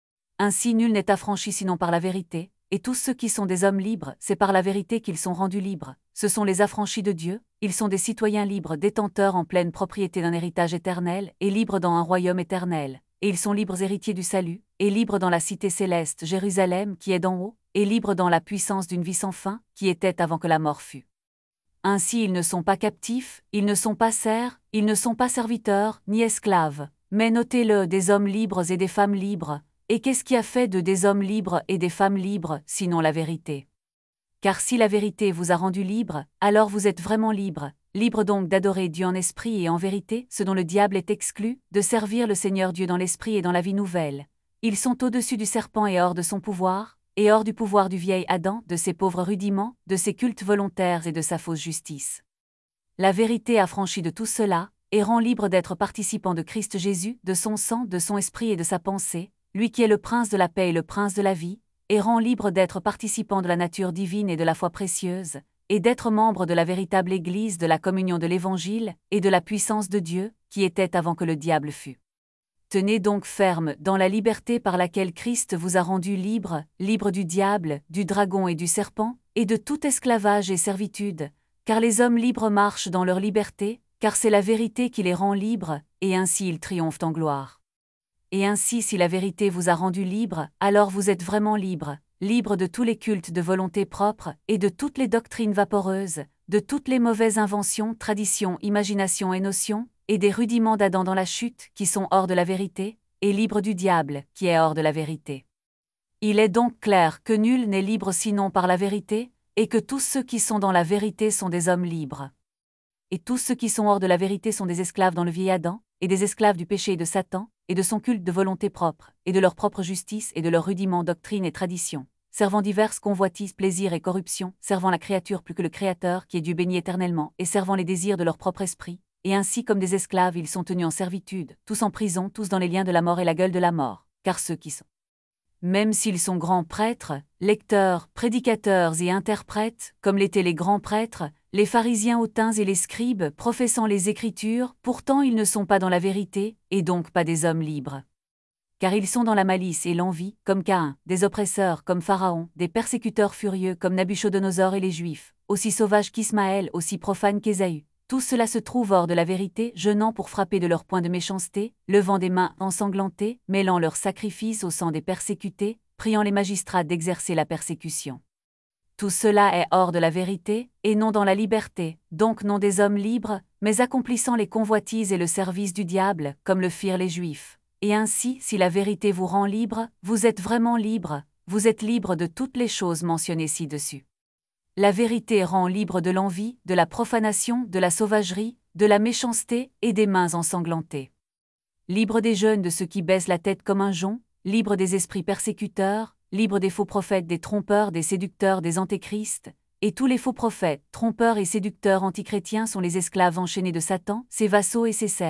Ainsi nul n'est affranchi sinon par la vérité, et tous ceux qui sont des hommes libres, c'est par la vérité qu'ils sont rendus libres. Ce sont les affranchis de Dieu, ils sont des citoyens libres détenteurs en pleine propriété d'un héritage éternel, et libres dans un royaume éternel. Et ils sont libres héritiers du salut, et libres dans la cité céleste Jérusalem qui est d'en haut, et libres dans la puissance d'une vie sans fin, qui était avant que la mort fût. Ainsi ils ne sont pas captifs, ils ne sont pas serfs, ils ne sont pas serviteurs, ni esclaves, mais notez-le des hommes libres et des femmes libres. Et qu'est-ce qui a fait de des hommes libres et des femmes libres, sinon la vérité? Car si la vérité vous a rendu libre, alors vous êtes vraiment libre, libre donc d'adorer Dieu en esprit et en vérité, ce dont le diable est exclu, de servir le Seigneur Dieu dans l'esprit et dans la vie nouvelle. Ils sont au-dessus du serpent et hors de son pouvoir, et hors du pouvoir du vieil Adam, de ses pauvres rudiments, de ses cultes volontaires et de sa fausse justice. La vérité affranchit de tout cela, et rend libre d'être participant de Christ Jésus, de son sang, de son esprit et de sa pensée, lui qui est le prince de la paix et le prince de la vie, et rend libre d'être participant de la nature divine et de la foi précieuse, et d'être membre de la véritable Église de la communion de l'Évangile, et de la puissance de Dieu, qui était avant que le diable fût. Tenez donc ferme dans la liberté par laquelle Christ vous a rendu libre, libre du diable, du dragon et du serpent, et de tout esclavage et servitude, car les hommes libres marchent dans leur liberté, car c'est la vérité qui les rend libres, et ainsi ils triomphent en gloire. Et ainsi si la vérité vous a rendu libre, alors vous êtes vraiment libre, libre de tous les cultes de volonté propre, et de toutes les doctrines vaporeuses, de toutes les mauvaises inventions, traditions, imaginations et notions, et des rudiments d'Adam dans la chute, qui sont hors de la vérité, et libre du diable, qui est hors de la vérité. Il est donc clair que nul n'est libre sinon par la vérité, et que tous ceux qui sont dans la vérité sont des hommes libres. Et tous ceux qui sont hors de la vérité sont des esclaves dans le vieil Adam, et des esclaves du péché et de Satan, et de son culte de volonté propre, et de leur propre justice et de leurs rudiments doctrines et traditions, servant diverses convoitises, plaisirs et corruptions, servant la créature plus que le Créateur qui est Dieu béni éternellement, et servant les désirs de leur propre esprit, et ainsi comme des esclaves ils sont tenus en servitude, tous en prison, tous dans les liens de la mort et la gueule de la mort, car ceux qui sont, même s'ils sont grands prêtres, lecteurs, prédicateurs et interprètes, comme l'étaient les grands prêtres, les pharisiens hautains et les scribes professant les Écritures, pourtant ils ne sont pas dans la vérité, et donc pas des hommes libres. Car ils sont dans la malice et l'envie, comme Caïn, des oppresseurs comme Pharaon, des persécuteurs furieux comme Nabuchodonosor et les Juifs, aussi sauvages qu'Ismaël, aussi profanes qu'Ésaü. Tout cela se trouve hors de la vérité, jeûnant pour frapper de leur poing de méchanceté, levant des mains ensanglantées, mêlant leurs sacrifices au sang des persécutés, priant les magistrats d'exercer la persécution. Tout cela est hors de la vérité, et non dans la liberté, donc non des hommes libres, mais accomplissant les convoitises et le service du diable, comme le firent les Juifs. Et ainsi, si la vérité vous rend libre, vous êtes vraiment libre, vous êtes libre de toutes les choses mentionnées ci-dessus. La vérité rend libre de l'envie, de la profanation, de la sauvagerie, de la méchanceté et des mains ensanglantées. Libre des jeunes de ceux qui baissent la tête comme un jonc, libre des esprits persécuteurs, libre des faux prophètes, des trompeurs, des séducteurs, des antéchrists, et tous les faux prophètes, trompeurs et séducteurs antichrétiens sont les esclaves enchaînés de Satan, ses vassaux et ses serfs.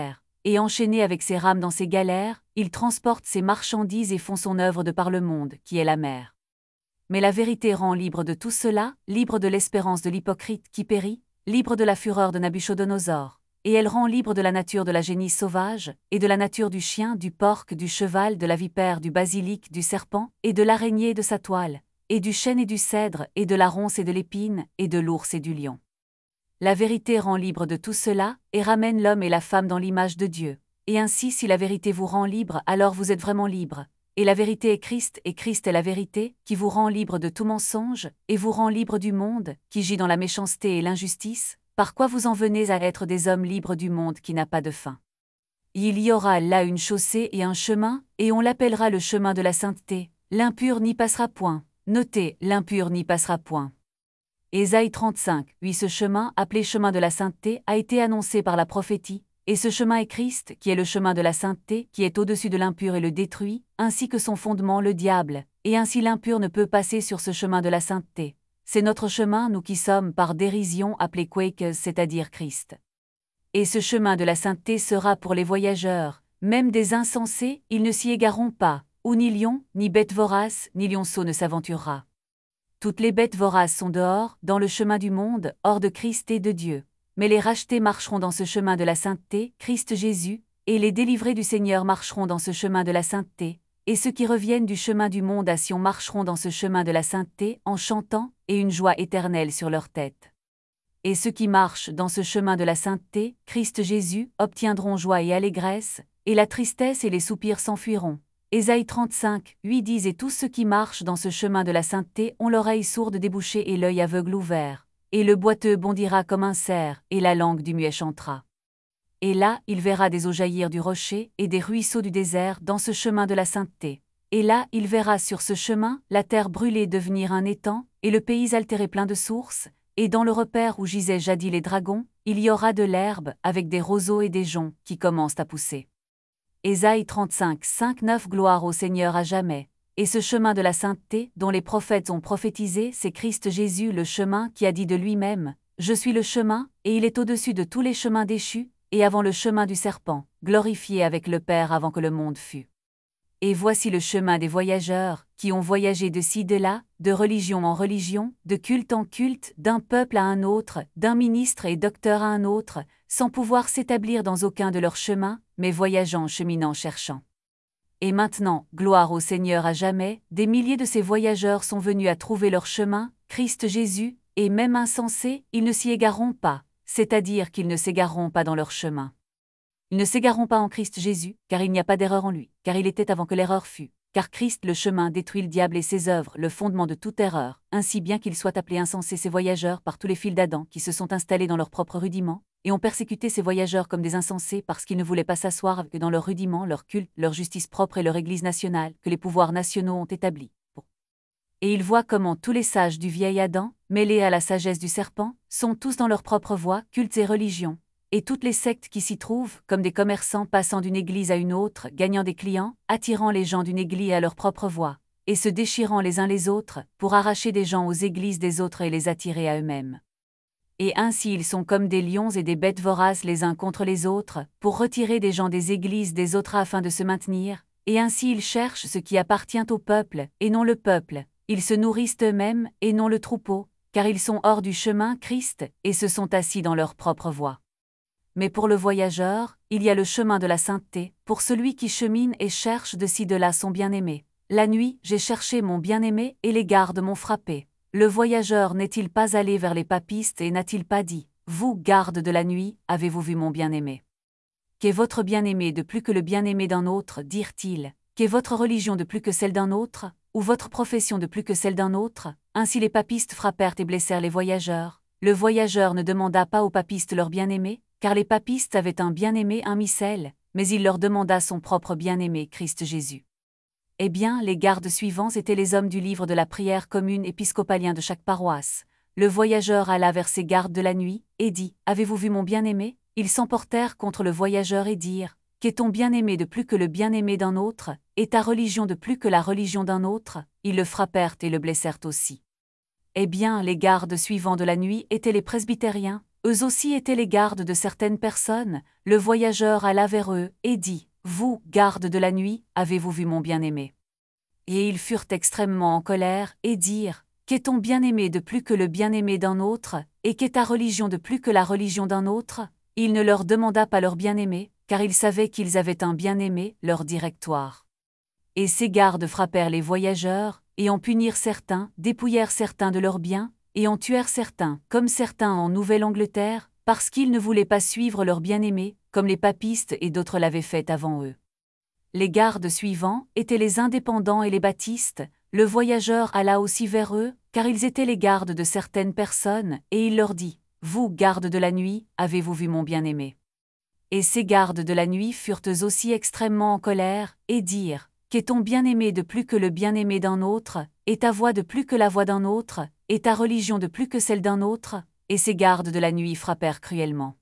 et enchaîné avec ses rames dans ses galères, il transporte ses marchandises et font son œuvre de par le monde, qui est la mer. Mais la vérité rend libre de tout cela, libre de l'espérance de l'hypocrite qui périt, libre de la fureur de Nabuchodonosor, et elle rend libre de la nature de la génisse sauvage, et de la nature du chien, du porc, du cheval, de la vipère, du basilic, du serpent, et de l'araignée et de sa toile, et du chêne et du cèdre, et de la ronce et de l'épine, et de l'ours et du lion. La vérité rend libre de tout cela, et ramène l'homme et la femme dans l'image de Dieu. Et ainsi si la vérité vous rend libre, alors vous êtes vraiment libre. Et la vérité est Christ, et Christ est la vérité, qui vous rend libre de tout mensonge, et vous rend libre du monde, qui gît dans la méchanceté et l'injustice, par quoi vous en venez à être des hommes libres du monde qui n'a pas de fin. Il y aura là une chaussée et un chemin, et on l'appellera le chemin de la sainteté. L'impur n'y passera point. Notez, l'impur n'y passera point. Ésaïe trente-cinq, oui, ce chemin, appelé chemin de la sainteté, a été annoncé par la prophétie, et ce chemin est Christ, qui est le chemin de la sainteté, qui est au-dessus de l'impur et le détruit, ainsi que son fondement le diable, et ainsi l'impur ne peut passer sur ce chemin de la sainteté. C'est notre chemin, nous qui sommes par dérision appelés Quakers, c'est-à-dire Christ. Et ce chemin de la sainteté sera pour les voyageurs, même des insensés, ils ne s'y égareront pas, où ni lion, ni bête vorace, ni lionceau ne s'aventurera. Toutes les bêtes voraces sont dehors, dans le chemin du monde, hors de Christ et de Dieu. Mais les rachetés marcheront dans ce chemin de la sainteté, Christ Jésus, et les délivrés du Seigneur marcheront dans ce chemin de la sainteté, et ceux qui reviennent du chemin du monde à Sion marcheront dans ce chemin de la sainteté, en chantant, et une joie éternelle sur leur tête. Et ceux qui marchent dans ce chemin de la sainteté, Christ Jésus, obtiendront joie et allégresse, et la tristesse et les soupirs s'enfuiront. Ésaïe trente-cinq, huit dit « Et tous ceux qui marchent dans ce chemin de la sainteté ont l'oreille sourde débouchée et l'œil aveugle ouvert. Et le boiteux bondira comme un cerf, et la langue du muet chantera. Et là, il verra des eaux jaillir du rocher, et des ruisseaux du désert dans ce chemin de la sainteté. Et là, il verra sur ce chemin, la terre brûlée devenir un étang, et le pays altéré plein de sources, et dans le repère où gisaient jadis les dragons, il y aura de l'herbe, avec des roseaux et des joncs, qui commencent à pousser. » Ésaïe trente-cinq, cinq, neuf Gloire au Seigneur à jamais. Et ce chemin de la sainteté, dont les prophètes ont prophétisé, c'est Christ Jésus le chemin qui a dit de lui-même, « Je suis le chemin, et il est au-dessus de tous les chemins déchus, et avant le chemin du serpent, glorifié avec le Père avant que le monde fût. » Et voici le chemin des voyageurs, qui ont voyagé de ci de là, de religion en religion, de culte en culte, d'un peuple à un autre, d'un ministre et docteur à un autre, sans pouvoir s'établir dans aucun de leurs chemins, mais voyageant, cheminant, cherchant. Et maintenant, gloire au Seigneur à jamais, des milliers de ces voyageurs sont venus à trouver leur chemin, Christ Jésus, et même insensés, ils ne s'y égareront pas, c'est-à-dire qu'ils ne s'égareront pas dans leur chemin. Ils ne s'égareront pas en Christ Jésus, car il n'y a pas d'erreur en lui, car il était avant que l'erreur fût. Car Christ le chemin détruit le diable et ses œuvres, le fondement de toute erreur, ainsi bien qu'ils soient appelés insensés ces voyageurs par tous les fils d'Adam qui se sont installés dans leurs propres rudiments, et ont persécuté ces voyageurs comme des insensés parce qu'ils ne voulaient pas s'asseoir avec dans leurs rudiments, leur culte, leur justice propre et leur Église nationale, que les pouvoirs nationaux ont établis. Et ils voient comment tous les sages du vieil Adam, mêlés à la sagesse du serpent, sont tous dans leur propre voie, cultes et religions, et toutes les sectes qui s'y trouvent, comme des commerçants passant d'une église à une autre, gagnant des clients, attirant les gens d'une église à leur propre voie, et se déchirant les uns les autres, pour arracher des gens aux églises des autres et les attirer à eux-mêmes. Et ainsi ils sont comme des lions et des bêtes voraces les uns contre les autres, pour retirer des gens des églises des autres afin de se maintenir, et ainsi ils cherchent ce qui appartient au peuple, et non le peuple, ils se nourrissent eux-mêmes, et non le troupeau, car ils sont hors du chemin Christ, et se sont assis dans leur propre voie. Mais pour le voyageur, il y a le chemin de la sainteté, pour celui qui chemine et cherche de ci de là son bien-aimé. La nuit, j'ai cherché mon bien-aimé, et les gardes m'ont frappé. Le voyageur n'est-il pas allé vers les papistes et n'a-t-il pas dit, « Vous, gardes de la nuit, avez-vous vu mon bien-aimé » Qu'est votre bien-aimé de plus que le bien-aimé d'un autre, dirent-ils. Qu'est votre religion de plus que celle d'un autre, ou votre profession de plus que celle d'un autre? Ainsi les papistes frappèrent et blessèrent les voyageurs. Le voyageur ne demanda pas aux papistes leur bien-aimé, car les papistes avaient un bien-aimé, un missel, mais il leur demanda son propre bien-aimé, Christ Jésus. Eh bien, les gardes suivants étaient les hommes du livre de la prière commune épiscopalien de chaque paroisse. Le voyageur alla vers ses gardes de la nuit, et dit, « Avez-vous vu mon bien-aimé » Ils s'emportèrent contre le voyageur et dirent, « Qu'est ton bien-aimé de plus que le bien-aimé d'un autre, et ta religion de plus que la religion d'un autre ?» Ils le frappèrent et le blessèrent aussi. Eh bien, les gardes suivants de la nuit étaient les presbytériens, eux aussi étaient les gardes de certaines personnes, le voyageur alla vers eux et dit, « Vous, gardes de la nuit, avez-vous vu mon bien-aimé » Et ils furent extrêmement en colère, et dirent, « Qu'est ton bien-aimé de plus que le bien-aimé d'un autre, et qu'est ta religion de plus que la religion d'un autre ?» Il ne leur demanda pas leur bien-aimé, car il savait qu'ils avaient un bien-aimé, leur directoire. Et ces gardes frappèrent les voyageurs, et en punirent certains, dépouillèrent certains de leurs biens, et en tuèrent certains, comme certains en Nouvelle-Angleterre, parce qu'ils ne voulaient pas suivre leur bien-aimé, comme les papistes et d'autres l'avaient fait avant eux. Les gardes suivants étaient les indépendants et les baptistes. Le voyageur alla aussi vers eux, car ils étaient les gardes de certaines personnes, et il leur dit, « Vous, gardes de la nuit, avez-vous vu mon bien-aimé » Et ces gardes de la nuit furent eux aussi extrêmement en colère, et dirent, « Qu'est ton bien-aimé de plus que le bien-aimé d'un autre, et ta voix de plus que la voix d'un autre, et ta religion de plus que celle d'un autre ?» Et ces gardes de la nuit frappèrent cruellement.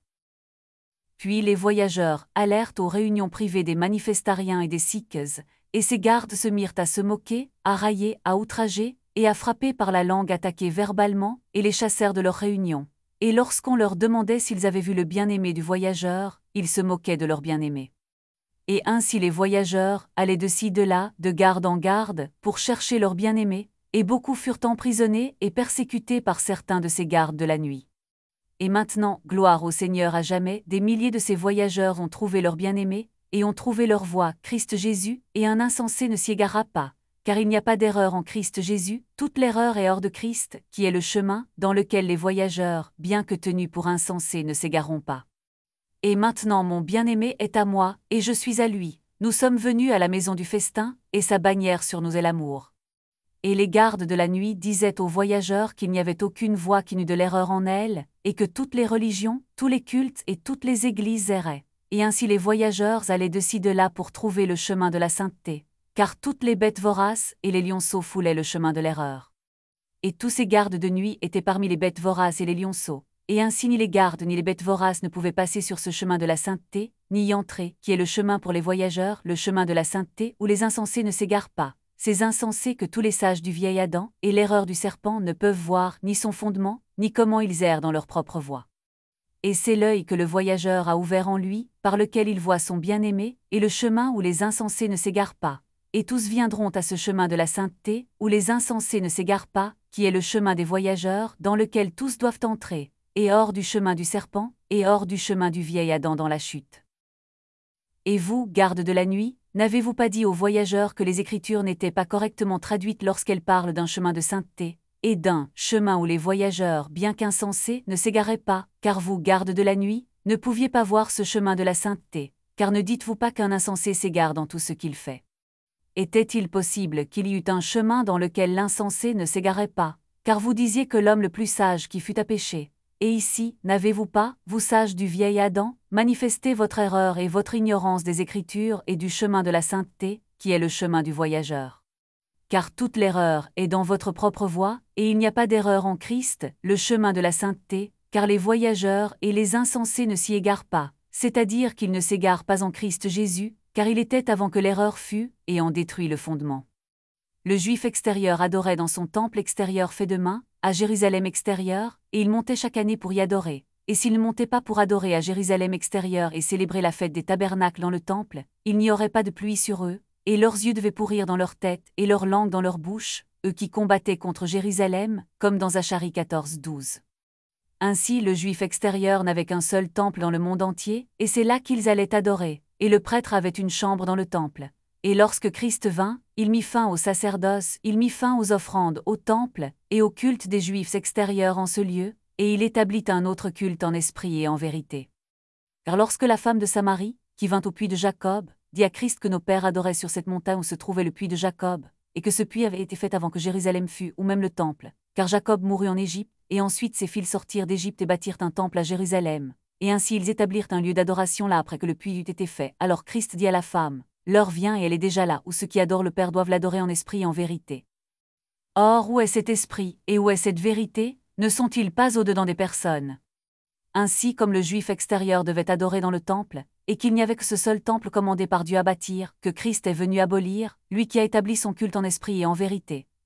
Puis les voyageurs allèrent aux réunions privées des manifestariens et des Sikhs, et ces gardes se mirent à se moquer, à railler, à outrager, et à frapper par la langue attaquer verbalement, et les chassèrent de leur réunion. Et lorsqu'on leur demandait s'ils avaient vu le bien-aimé du voyageur, ils se moquaient de leur bien-aimé. Et ainsi les voyageurs allaient de ci de là, de garde en garde, pour chercher leur bien-aimé, et beaucoup furent emprisonnés et persécutés par certains de ces gardes de la nuit. Et maintenant, gloire au Seigneur à jamais, des milliers de ces voyageurs ont trouvé leur bien-aimé, et ont trouvé leur voie, Christ Jésus, et un insensé ne s'y égara pas, car il n'y a pas d'erreur en Christ Jésus, toute l'erreur est hors de Christ, qui est le chemin, dans lequel les voyageurs, bien que tenus pour insensés, ne s'égareront pas. Et maintenant mon bien-aimé est à moi, et je suis à lui, nous sommes venus à la maison du festin, et sa bannière sur nous est l'amour. Et les gardes de la nuit disaient aux voyageurs qu'il n'y avait aucune voix qui n'eût de l'erreur en elle, et que toutes les religions, tous les cultes et toutes les églises erraient. Et ainsi les voyageurs allaient de ci de là pour trouver le chemin de la sainteté, car toutes les bêtes voraces et les lionceaux foulaient le chemin de l'erreur. Et tous ces gardes de nuit étaient parmi les bêtes voraces et les lionceaux, et ainsi ni les gardes ni les bêtes voraces ne pouvaient passer sur ce chemin de la sainteté, ni y entrer, qui est le chemin pour les voyageurs, le chemin de la sainteté où les insensés ne s'égarent pas. Ces insensés que tous les sages du vieil Adam et l'erreur du serpent ne peuvent voir ni son fondement, ni comment ils errent dans leur propre voie. Et c'est l'œil que le voyageur a ouvert en lui, par lequel il voit son bien-aimé, et le chemin où les insensés ne s'égarent pas. Et tous viendront à ce chemin de la sainteté, où les insensés ne s'égarent pas, qui est le chemin des voyageurs, dans lequel tous doivent entrer, et hors du chemin du serpent, et hors du chemin du vieil Adam dans la chute. Et vous, gardes de la nuit, n'avez-vous pas dit aux voyageurs que les Écritures n'étaient pas correctement traduites lorsqu'elles parlent d'un chemin de sainteté, et d'un chemin où les voyageurs, bien qu'insensés, ne s'égaraient pas, car vous, gardes de la nuit, ne pouviez pas voir ce chemin de la sainteté, car ne dites-vous pas qu'un insensé s'égare dans tout ce qu'il fait? Était-il possible qu'il y eût un chemin dans lequel l'insensé ne s'égarait pas, car vous disiez que l'homme le plus sage qui fût à pécher? Et ici, n'avez-vous pas, vous sages du vieil Adam, manifesté votre erreur et votre ignorance des Écritures et du chemin de la sainteté, qui est le chemin du voyageur? Car toute l'erreur est dans votre propre voie, et il n'y a pas d'erreur en Christ, le chemin de la sainteté, car les voyageurs et les insensés ne s'y égarent pas, c'est-à-dire qu'ils ne s'égarent pas en Christ Jésus, car il était avant que l'erreur fût, et en détruit le fondement. Le juif extérieur adorait dans son temple extérieur fait de main, à Jérusalem extérieur, et il montait chaque année pour y adorer. Et s'il ne montait pas pour adorer à Jérusalem extérieur et célébrer la fête des tabernacles dans le temple, il n'y aurait pas de pluie sur eux, et leurs yeux devaient pourrir dans leur tête et leur langue dans leur bouche, eux qui combattaient contre Jérusalem, comme dans Zacharie quatorze douze. Ainsi le juif extérieur n'avait qu'un seul temple dans le monde entier, et c'est là qu'ils allaient adorer, et le prêtre avait une chambre dans le temple. Et lorsque Christ vint, il mit fin au sacerdoce, il mit fin aux offrandes au temple, et au culte des Juifs extérieurs en ce lieu, et il établit un autre culte en esprit et en vérité. Car lorsque la femme de Samarie, qui vint au puits de Jacob, dit à Christ que nos pères adoraient sur cette montagne où se trouvait le puits de Jacob, et que ce puits avait été fait avant que Jérusalem fût, ou même le temple, car Jacob mourut en Égypte, et ensuite ses fils sortirent d'Égypte et bâtirent un temple à Jérusalem, et ainsi ils établirent un lieu d'adoration là après que le puits eut été fait. Alors Christ dit à la femme, l'heure vient et elle est déjà là, où ceux qui adorent le Père doivent l'adorer en esprit et en vérité. Or, où est cet esprit, et où est cette vérité? Ne sont-ils pas au-dedans des personnes? Ainsi comme le juif extérieur devait adorer dans le temple, et qu'il n'y avait que ce seul temple commandé par Dieu à bâtir, que Christ est venu abolir, lui qui a établi son culte en esprit et en vérité.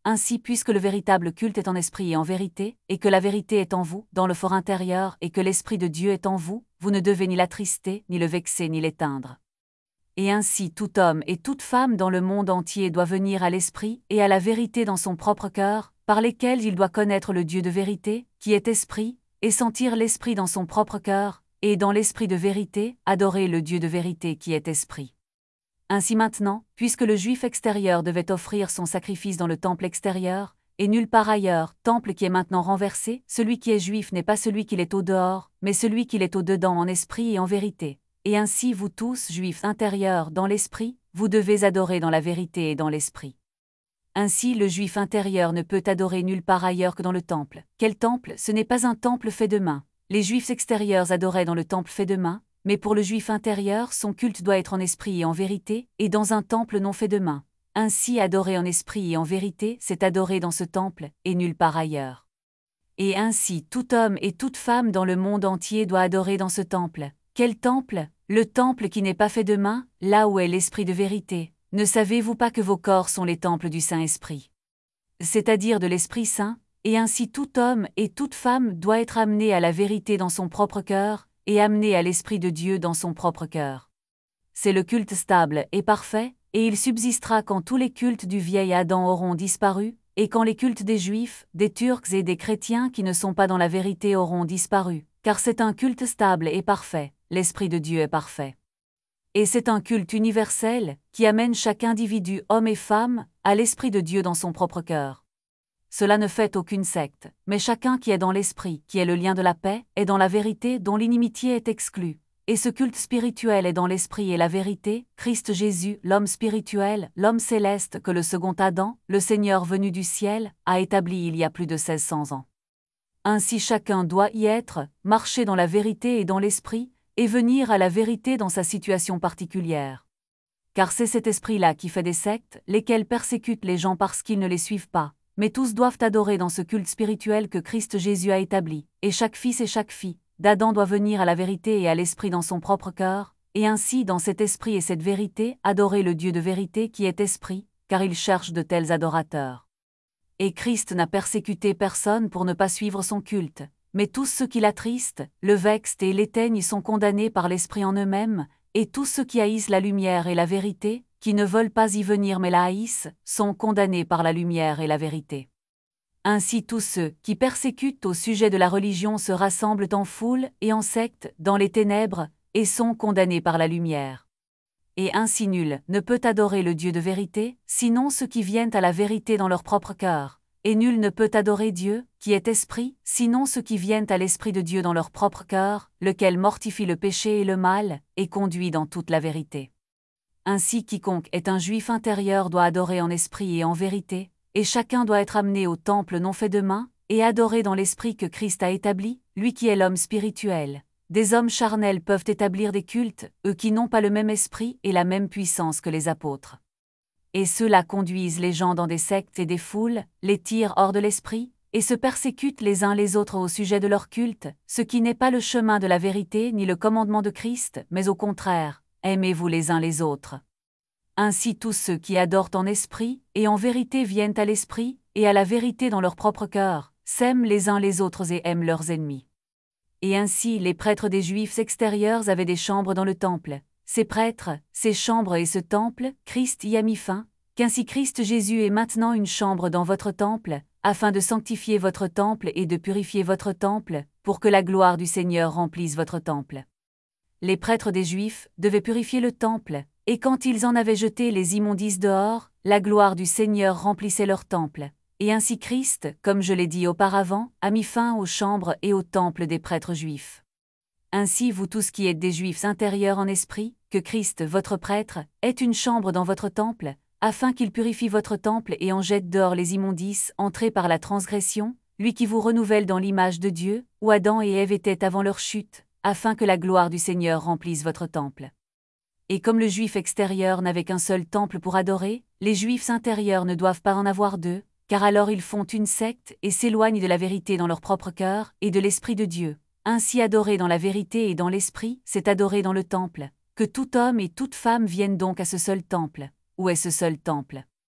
Ainsi, puisque le véritable culte est en esprit et en vérité, et que la vérité est en vous, dans le fort intérieur, et que l'Esprit de Dieu est en vous, vous ne devez ni l'attrister, ni le vexer, ni l'éteindre. Et ainsi tout homme et toute femme dans le monde entier doit venir à l'Esprit et à la vérité dans son propre cœur, par lesquels il doit connaître le Dieu de vérité, qui est Esprit, et sentir l'Esprit dans son propre cœur, et dans l'Esprit de vérité, adorer le Dieu de vérité qui est Esprit. Ainsi maintenant, puisque le Juif extérieur devait offrir son sacrifice dans le temple extérieur, et nulle part ailleurs, temple qui est maintenant renversé, celui qui est Juif n'est pas celui qui est au dehors, mais celui qui est au dedans en esprit et en vérité. Et ainsi vous tous, Juifs intérieurs dans l'esprit, vous devez adorer dans la vérité et dans l'esprit. Ainsi le Juif intérieur ne peut adorer nulle part ailleurs que dans le temple. Quel temple? Ce n'est pas un temple fait de main. Les Juifs extérieurs adoraient dans le temple fait de main, mais pour le Juif intérieur, son culte doit être en esprit et en vérité, et dans un temple non fait de main. Ainsi adorer en esprit et en vérité, c'est adorer dans ce temple, et nulle part ailleurs. Et ainsi tout homme et toute femme dans le monde entier doit adorer dans ce temple. Quel temple? Le temple qui n'est pas fait de main, là où est l'esprit de vérité. Ne savez-vous pas que vos corps sont les temples du Saint-Esprit? C'est-à-dire de l'Esprit Saint, et ainsi tout homme et toute femme doit être amené à la vérité dans son propre cœur, et amené à l'Esprit de Dieu dans son propre cœur. C'est le culte stable et parfait, et il subsistera quand tous les cultes du vieil Adam auront disparu, et quand les cultes des Juifs, des Turcs et des chrétiens qui ne sont pas dans la vérité auront disparu, car c'est un culte stable et parfait, l'Esprit de Dieu est parfait. Et c'est un culte universel, qui amène chaque individu, homme et femme, à l'Esprit de Dieu dans son propre cœur. Cela ne fait aucune secte, mais chacun qui est dans l'Esprit, qui est le lien de la paix, est dans la vérité dont l'inimitié est exclue. Et ce culte spirituel est dans l'Esprit et la vérité, Christ Jésus, l'homme spirituel, l'homme céleste que le second Adam, le Seigneur venu du ciel, a établi il y a plus de seize cents ans. Ainsi chacun doit y être, marcher dans la vérité et dans l'Esprit, et venir à la vérité dans sa situation particulière. Car c'est cet esprit-là qui fait des sectes, lesquels persécutent les gens parce qu'ils ne les suivent pas. Mais tous doivent adorer dans ce culte spirituel que Christ Jésus a établi, et chaque fils et chaque fille d'Adam doit venir à la vérité et à l'esprit dans son propre cœur, et ainsi dans cet esprit et cette vérité adorer le Dieu de vérité qui est esprit, car il cherche de tels adorateurs. Et Christ n'a persécuté personne pour ne pas suivre son culte, mais tous ceux qui l'attristent, le vexent et l'éteignent sont condamnés par l'esprit en eux-mêmes, et tous ceux qui haïssent la lumière et la vérité, qui ne veulent pas y venir mais la haïssent, sont condamnés par la lumière et la vérité. Ainsi tous ceux qui persécutent au sujet de la religion se rassemblent en foule et en secte dans les ténèbres, et sont condamnés par la lumière. Et ainsi nul ne peut adorer le Dieu de vérité, sinon ceux qui viennent à la vérité dans leur propre cœur, et nul ne peut adorer Dieu, qui est esprit, sinon ceux qui viennent à l'Esprit de Dieu dans leur propre cœur, lequel mortifie le péché et le mal, et conduit dans toute la vérité. Ainsi quiconque est un Juif intérieur doit adorer en esprit et en vérité, et chacun doit être amené au temple non fait de main, et adorer dans l'esprit que Christ a établi, lui qui est l'homme spirituel. Des hommes charnels peuvent établir des cultes, eux qui n'ont pas le même esprit et la même puissance que les apôtres. Et ceux-là conduisent les gens dans des sectes et des foules, les tirent hors de l'esprit, et se persécutent les uns les autres au sujet de leur culte, ce qui n'est pas le chemin de la vérité ni le commandement de Christ, mais au contraire, aimez-vous les uns les autres. Ainsi tous ceux qui adorent en esprit et en vérité viennent à l'esprit et à la vérité dans leur propre cœur, s'aiment les uns les autres et aiment leurs ennemis. Et ainsi les prêtres des Juifs extérieurs avaient des chambres dans le temple. Ces prêtres, ces chambres et ce temple, Christ y a mis fin, qu'ainsi Christ Jésus est maintenant une chambre dans votre temple, afin de sanctifier votre temple et de purifier votre temple, pour que la gloire du Seigneur remplisse votre temple. Les prêtres des Juifs devaient purifier le temple, et quand ils en avaient jeté les immondices dehors, la gloire du Seigneur remplissait leur temple. Et ainsi Christ, comme je l'ai dit auparavant, a mis fin aux chambres et au temple des prêtres juifs. Ainsi vous tous qui êtes des Juifs intérieurs en esprit, que Christ, votre prêtre, est une chambre dans votre temple, afin qu'il purifie votre temple et en jette dehors les immondices entrés par la transgression, lui qui vous renouvelle dans l'image de Dieu, où Adam et Ève étaient avant leur chute, afin que la gloire du Seigneur remplisse votre temple. Et comme le Juif extérieur n'avait qu'un seul temple pour adorer, les Juifs intérieurs ne doivent pas en avoir deux, car alors ils font une secte et s'éloignent de la vérité dans leur propre cœur et de l'Esprit de Dieu. Ainsi adorer dans la vérité et dans l'Esprit, c'est adorer dans le temple. Que tout homme et toute femme viennent donc à ce seul temple. Où est ce seul temple?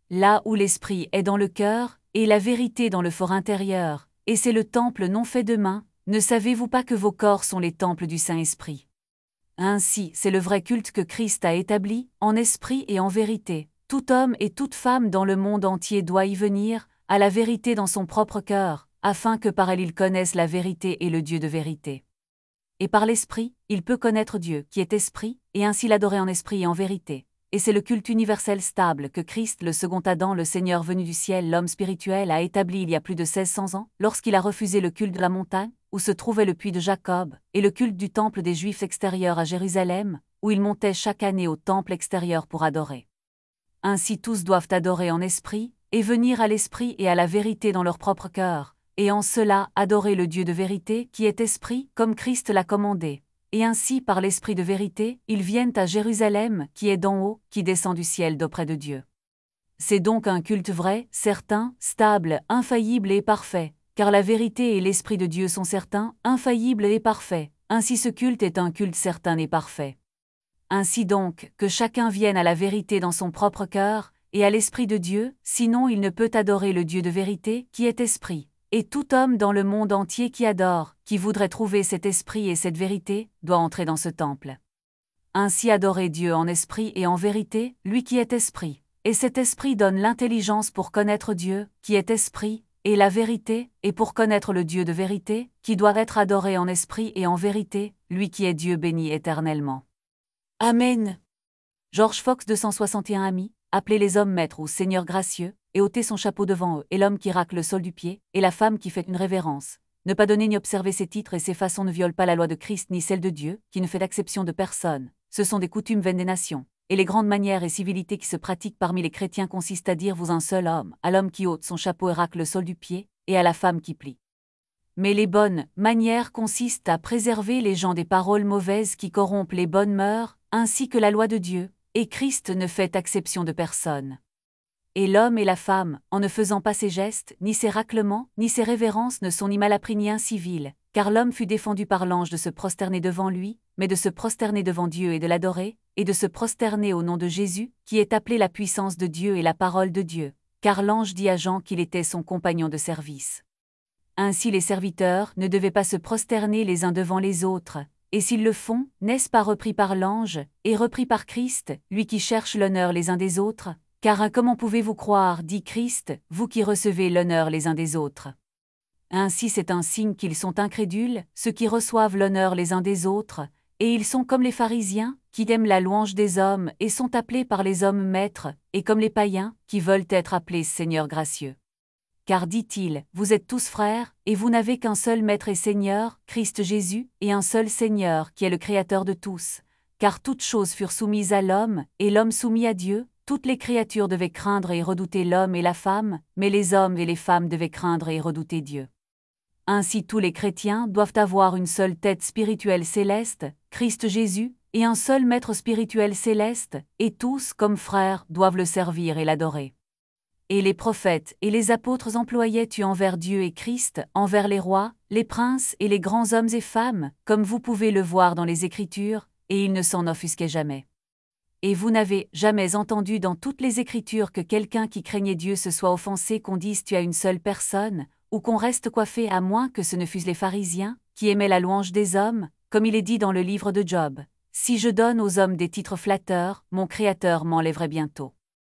Là où l'esprit est dans le cœur, et la vérité dans le fort intérieur, et c'est le temple non fait de main, ne savez-vous pas que vos corps sont les temples du Saint-Esprit? Ainsi, c'est le vrai culte que Christ a établi, en esprit et en vérité. Tout homme et toute femme dans le monde entier doit y venir, à la vérité dans son propre cœur, afin que par elle il connaisse la vérité et le Dieu de vérité. Et par l'esprit, il peut connaître Dieu, qui est esprit, et ainsi l'adorer en esprit et en vérité. Et c'est le culte universel stable que Christ, le second Adam, le Seigneur venu du ciel, l'homme spirituel, a établi il y a plus de seize cents ans, lorsqu'il a refusé le culte de la montagne, où se trouvait le puits de Jacob, et le culte du temple des Juifs extérieurs à Jérusalem, où ils montaient chaque année au temple extérieur pour adorer. Ainsi tous doivent adorer en esprit, et venir à l'esprit et à la vérité dans leur propre cœur, et en cela adorer le Dieu de vérité qui est esprit, comme Christ l'a commandé. Et ainsi par l'esprit de vérité, ils viennent à Jérusalem, qui est d'en haut, qui descend du ciel d'auprès de Dieu. C'est donc un culte vrai, certain, stable, infaillible et parfait, car la vérité et l'esprit de Dieu sont certains, infaillibles et parfaits. Ainsi ce culte est un culte certain et parfait. Ainsi donc, que chacun vienne à la vérité dans son propre cœur, et à l'esprit de Dieu, sinon il ne peut adorer le Dieu de vérité, qui est esprit. Et tout homme dans le monde entier qui adore, qui voudrait trouver cet esprit et cette vérité, doit entrer dans ce temple. Ainsi adorer Dieu en esprit et en vérité, lui qui est esprit. Et cet esprit donne l'intelligence pour connaître Dieu, qui est esprit, et la vérité, et pour connaître le Dieu de vérité, qui doit être adoré en esprit et en vérité, lui qui est Dieu béni éternellement. Amen. George Fox deux cent soixante et un Amis, appelez les hommes maîtres ou seigneurs gracieux, et ôtez son chapeau devant eux, et l'homme qui racle le sol du pied, et la femme qui fait une révérence. Ne pas donner ni observer ces titres et ces façons ne violent pas la loi de Christ ni celle de Dieu, qui ne fait d'acception de personne. Ce sont des coutumes vaines des nations. Et les grandes manières et civilités qui se pratiquent parmi les chrétiens consistent à dire vous un seul homme, à l'homme qui ôte son chapeau et racle le sol du pied, et à la femme qui plie. Mais les bonnes manières consistent à préserver les gens des paroles mauvaises qui corrompent les bonnes mœurs, ainsi que la loi de Dieu, et Christ ne fait acception de personne. Et l'homme et la femme, en ne faisant pas ces gestes, ni ces raclements, ni ces révérences ne sont ni mal appris ni incivils, car l'homme fut défendu par l'ange de se prosterner devant lui, mais de se prosterner devant Dieu et de l'adorer, et de se prosterner au nom de Jésus, qui est appelé la puissance de Dieu et la parole de Dieu, car l'ange dit à Jean qu'il était son compagnon de service. Ainsi les serviteurs ne devaient pas se prosterner les uns devant les autres, et s'ils le font, n'est-ce pas repris par l'ange, et repris par Christ, lui qui cherche l'honneur les uns des autres? Car comment pouvez-vous croire, dit Christ, vous qui recevez l'honneur les uns des autres? Ainsi c'est un signe qu'ils sont incrédules, ceux qui reçoivent l'honneur les uns des autres, et ils sont comme les pharisiens, qui aiment la louange des hommes et sont appelés par les hommes maîtres, et comme les païens, qui veulent être appelés Seigneur gracieux. Car dit-il, vous êtes tous frères, et vous n'avez qu'un seul Maître et Seigneur, Christ Jésus, et un seul Seigneur, qui est le Créateur de tous. Car toutes choses furent soumises à l'homme, et l'homme soumis à Dieu. Toutes les créatures devaient craindre et redouter l'homme et la femme, mais les hommes et les femmes devaient craindre et redouter Dieu. Ainsi tous les chrétiens doivent avoir une seule tête spirituelle céleste, Christ Jésus, et un seul Maître spirituel céleste, et tous, comme frères, doivent le servir et l'adorer. Et les prophètes et les apôtres employaient-tu envers Dieu et Christ, envers les rois, les princes et les grands hommes et femmes, comme vous pouvez le voir dans les Écritures, et ils ne s'en offusquaient jamais. Et vous n'avez jamais entendu dans toutes les Écritures que quelqu'un qui craignait Dieu se soit offensé qu'on dise tu as une seule personne, ou qu'on reste coiffé à moins que ce ne fussent les pharisiens, qui aimaient la louange des hommes, comme il est dit dans le livre de Job. Si je donne aux hommes des titres flatteurs, mon Créateur m'enlèverait bientôt.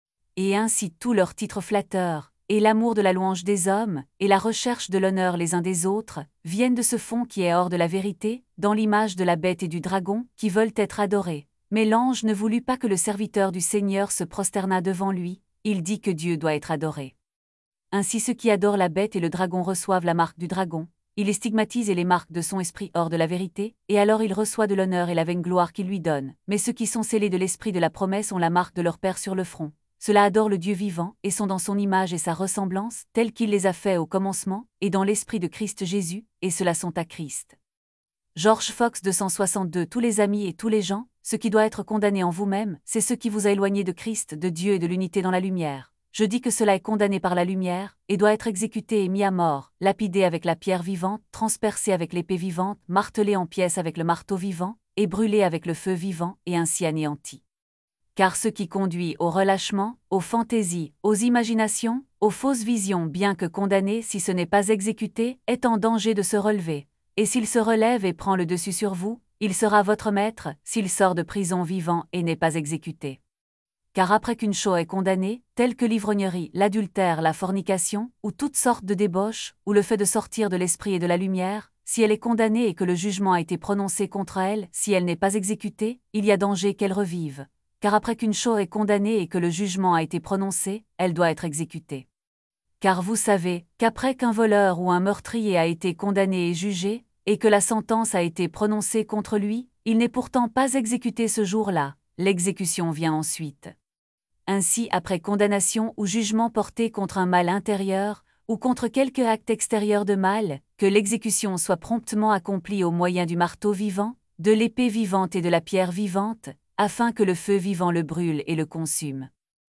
Et ainsi tous leurs titres flatteurs, et l'amour de la louange des hommes, et la recherche de l'honneur les uns des autres, viennent de ce fond qui est hors de la vérité, dans l'image de la bête et du dragon, qui veulent être adorés. Mais l'ange ne voulut pas que le serviteur du Seigneur se prosternât devant lui, il dit que Dieu doit être adoré. Ainsi ceux qui adorent la bête et le dragon reçoivent la marque du dragon, il les stigmatise et les marque de son esprit hors de la vérité, et alors il reçoit de l'honneur et la vaine gloire qu'il lui donne. Mais ceux qui sont scellés de l'esprit de la promesse ont la marque de leur Père sur le front. Ceux-là adorent le Dieu vivant, et sont dans son image et sa ressemblance, tels qu'il les a faits au commencement, et dans l'esprit de Christ Jésus, et ceux-là sont à Christ. George Fox deux cent soixante-deux Tous les amis et tous les gens, ce qui doit être condamné en vous-même, c'est ce qui vous a éloigné de Christ, de Dieu et de l'unité dans la lumière. Je dis que cela est condamné par la lumière, et doit être exécuté et mis à mort, lapidé avec la pierre vivante, transpercé avec l'épée vivante, martelé en pièces avec le marteau vivant, et brûlé avec le feu vivant, et ainsi anéanti. car ce qui conduit au relâchement, aux fantaisies, aux imaginations, aux fausses visions bien que condamné si ce n'est pas exécuté, est en danger de se relever. Et s'il se relève et prend le dessus sur vous, il sera votre maître, s'il sort de prison vivant et n'est pas exécuté. Car après qu'une chose est condamnée, telle que l'ivrognerie, l'adultère, la fornication, ou toutes sortes de débauches, ou le fait de sortir de l'esprit et de la lumière, si elle est condamnée et que le jugement a été prononcé contre elle, si elle n'est pas exécutée, il y a danger qu'elle revive. Car après qu'une chose est condamnée et que le jugement a été prononcé, elle doit être exécutée. Car vous savez qu'après qu'un voleur ou un meurtrier a été condamné et jugé, et que la sentence a été prononcée contre lui, il n'est pourtant pas exécuté ce jour-là, l'exécution vient ensuite. Ainsi, après condamnation ou jugement porté contre un mal intérieur, ou contre quelque acte extérieur de mal, que l'exécution soit promptement accomplie au moyen du marteau vivant, de l'épée vivante et de la pierre vivante, afin que le feu vivant le brûle et le consume.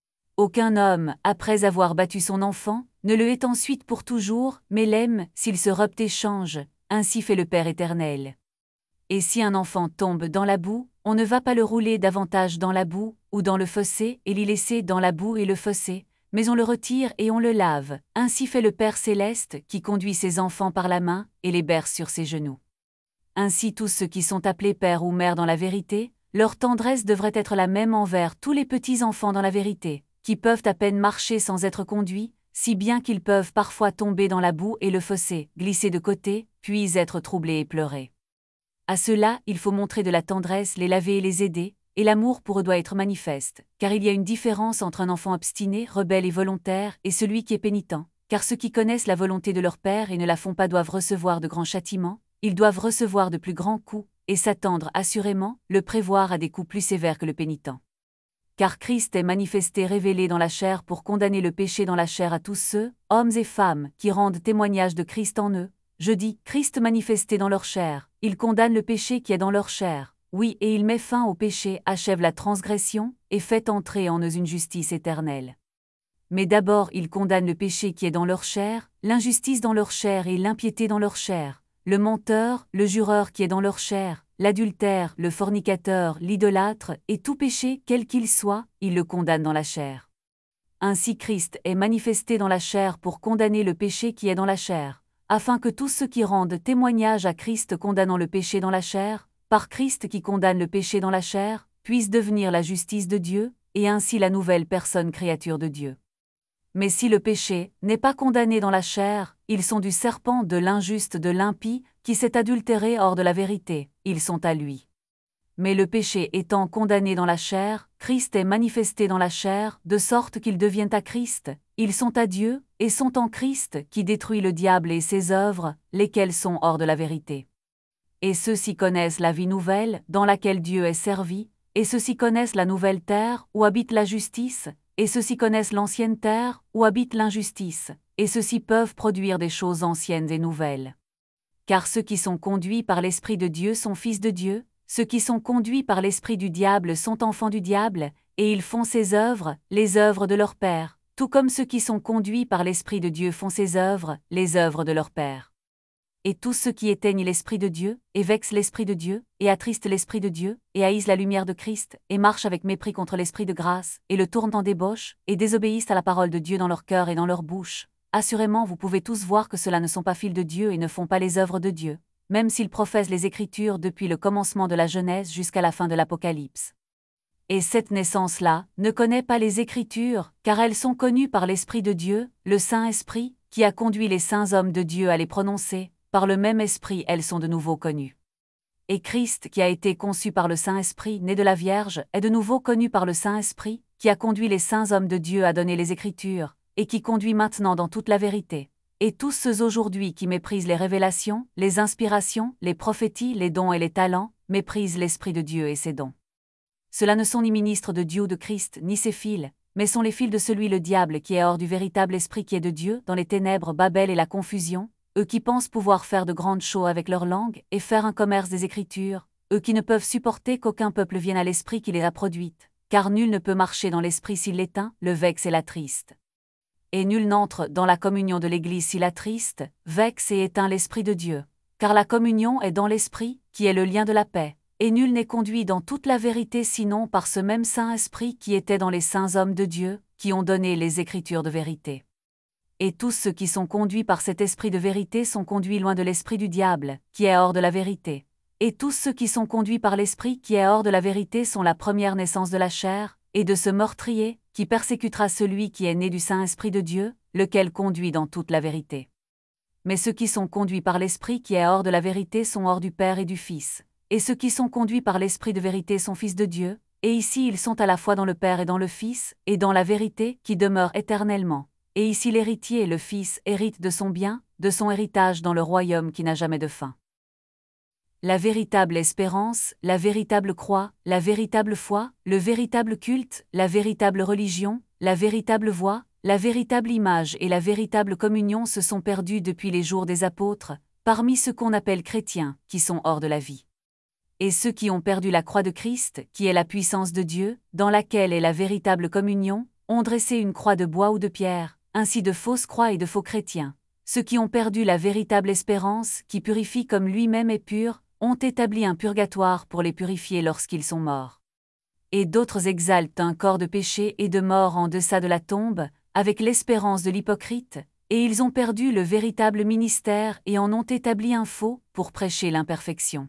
Aucun homme, après avoir battu son enfant, ne le hait ensuite pour toujours, mais l'aime, s'il se repent et change, ainsi fait le Père éternel. Et si un enfant tombe dans la boue, on ne va pas le rouler davantage dans la boue, ou dans le fossé, et l'y laisser dans la boue et le fossé, mais on le retire et on le lave, ainsi fait le Père céleste, qui conduit ses enfants par la main, et les berce sur ses genoux. Ainsi tous ceux qui sont appelés père ou mère dans la vérité, leur tendresse devrait être la même envers tous les petits-enfants dans la vérité, qui peuvent à peine marcher sans être conduits, si bien qu'ils peuvent parfois tomber dans la boue et le fossé, glisser de côté, puis être troublés et pleurer. À ceux-là, il faut montrer de la tendresse, les laver et les aider, et l'amour pour eux doit être manifeste, car il y a une différence entre un enfant obstiné, rebelle et volontaire, et celui qui est pénitent, car ceux qui connaissent la volonté de leur Père et ne la font pas doivent recevoir de grands châtiments, ils doivent recevoir de plus grands coups, et s'attendre assurément, le prévoir à des coups plus sévères que le pénitent. Car Christ est manifesté révélé dans la chair pour condamner le péché dans la chair à tous ceux, hommes et femmes, qui rendent témoignage de Christ en eux. Je dis, Christ manifesté dans leur chair, il condamne le péché qui est dans leur chair, oui, et il met fin au péché, achève la transgression, et fait entrer en eux une justice éternelle. Mais d'abord il condamne le péché qui est dans leur chair, l'injustice dans leur chair et l'impiété dans leur chair, le menteur, le jureur qui est dans leur chair, l'adultère, le fornicateur, l'idolâtre, et tout péché, quel qu'il soit, il le condamne dans la chair. Ainsi Christ est manifesté dans la chair pour condamner le péché qui est dans la chair, afin que tous ceux qui rendent témoignage à Christ condamnant le péché dans la chair, par Christ qui condamne le péché dans la chair, puissent devenir la justice de Dieu, et ainsi la nouvelle personne créature de Dieu. Mais si le péché n'est pas condamné dans la chair, ils sont du serpent, de l'injuste, de l'impie, qui s'est adultéré hors de la vérité, ils sont à lui. Mais le péché étant condamné dans la chair, Christ est manifesté dans la chair, de sorte qu'ils deviennent à Christ, ils sont à Dieu, et sont en Christ, qui détruit le diable et ses œuvres, lesquelles sont hors de la vérité. Et ceux-ci connaissent la vie nouvelle, dans laquelle Dieu est servi, et ceux-ci connaissent la nouvelle terre, où habite la justice, et ceux-ci connaissent l'ancienne terre, où habite l'injustice, et ceux-ci peuvent produire des choses anciennes et nouvelles. Car ceux qui sont conduits par l'Esprit de Dieu sont fils de Dieu, ceux qui sont conduits par l'esprit du diable sont enfants du diable, et ils font ses œuvres, les œuvres de leur père, tout comme ceux qui sont conduits par l'esprit de Dieu font ses œuvres, les œuvres de leur père. Et tous ceux qui éteignent l'esprit de Dieu, et vexent l'esprit de Dieu, et attristent l'esprit de Dieu, et haïssent la lumière de Christ, et marchent avec mépris contre l'esprit de grâce, et le tournent en débauche, et désobéissent à la parole de Dieu dans leur cœur et dans leur bouche, assurément vous pouvez tous voir que ceux-là ne sont pas fils de Dieu et ne font pas les œuvres de Dieu, même s'ils professent les Écritures depuis le commencement de la Genèse jusqu'à la fin de l'Apocalypse. Et cette naissance-là ne connaît pas les Écritures, car elles sont connues par l'Esprit de Dieu, le Saint-Esprit, qui a conduit les saints hommes de Dieu à les prononcer, par le même Esprit elles sont de nouveau connues. Et Christ, qui a été conçu par le Saint-Esprit, né de la Vierge, est de nouveau connu par le Saint-Esprit, qui a conduit les saints hommes de Dieu à donner les Écritures, et qui conduit maintenant dans toute la vérité. Et tous ceux aujourd'hui qui méprisent les révélations, les inspirations, les prophéties, les dons et les talents, méprisent l'Esprit de Dieu et ses dons. Ceux-là ne sont ni ministres de Dieu ou de Christ, ni ses fils, mais sont les fils de celui le diable qui est hors du véritable Esprit qui est de Dieu, dans les ténèbres, Babel et la confusion, eux qui pensent pouvoir faire de grandes choses avec leur langue, et faire un commerce des Écritures, eux qui ne peuvent supporter qu'aucun peuple vienne à l'Esprit qui les a produites, car nul ne peut marcher dans l'Esprit s'il l'éteint, le vexe et l'attriste. Et nul n'entre dans la communion de l'Église s'il attriste, vexe et éteint l'Esprit de Dieu, car la communion est dans l'Esprit, qui est le lien de la paix, et nul n'est conduit dans toute la vérité sinon par ce même Saint-Esprit qui était dans les saints hommes de Dieu, qui ont donné les Écritures de vérité. Et tous ceux qui sont conduits par cet esprit de vérité sont conduits loin de l'esprit du diable, qui est hors de la vérité. Et tous ceux qui sont conduits par l'esprit qui est hors de la vérité sont la première naissance de la chair, et de ce meurtrier, qui persécutera celui qui est né du Saint-Esprit de Dieu, lequel conduit dans toute la vérité. Mais ceux qui sont conduits par l'esprit qui est hors de la vérité sont hors du Père et du Fils. Et ceux qui sont conduits par l'esprit de vérité sont fils de Dieu, et ici ils sont à la fois dans le Père et dans le Fils, et dans la vérité qui demeure éternellement. Et ici l'héritier, le Fils, hérite de son bien, de son héritage dans le royaume qui n'a jamais de fin. La véritable espérance, la véritable croix, la véritable foi, le véritable culte, la véritable religion, la véritable voie, la véritable image et la véritable communion se sont perdus depuis les jours des apôtres, parmi ceux qu'on appelle chrétiens, qui sont hors de la vie. Et ceux qui ont perdu la croix de Christ, qui est la puissance de Dieu, dans laquelle est la véritable communion, ont dressé une croix de bois ou de pierre, ainsi de fausses croix et de faux chrétiens. Ceux qui ont perdu la véritable espérance, qui purifie comme lui-même est pur, ont établi un purgatoire pour les purifier lorsqu'ils sont morts. Et d'autres exaltent un corps de péché et de mort en deçà de la tombe, avec l'espérance de l'hypocrite, et ils ont perdu le véritable ministère et en ont établi un faux pour prêcher l'imperfection.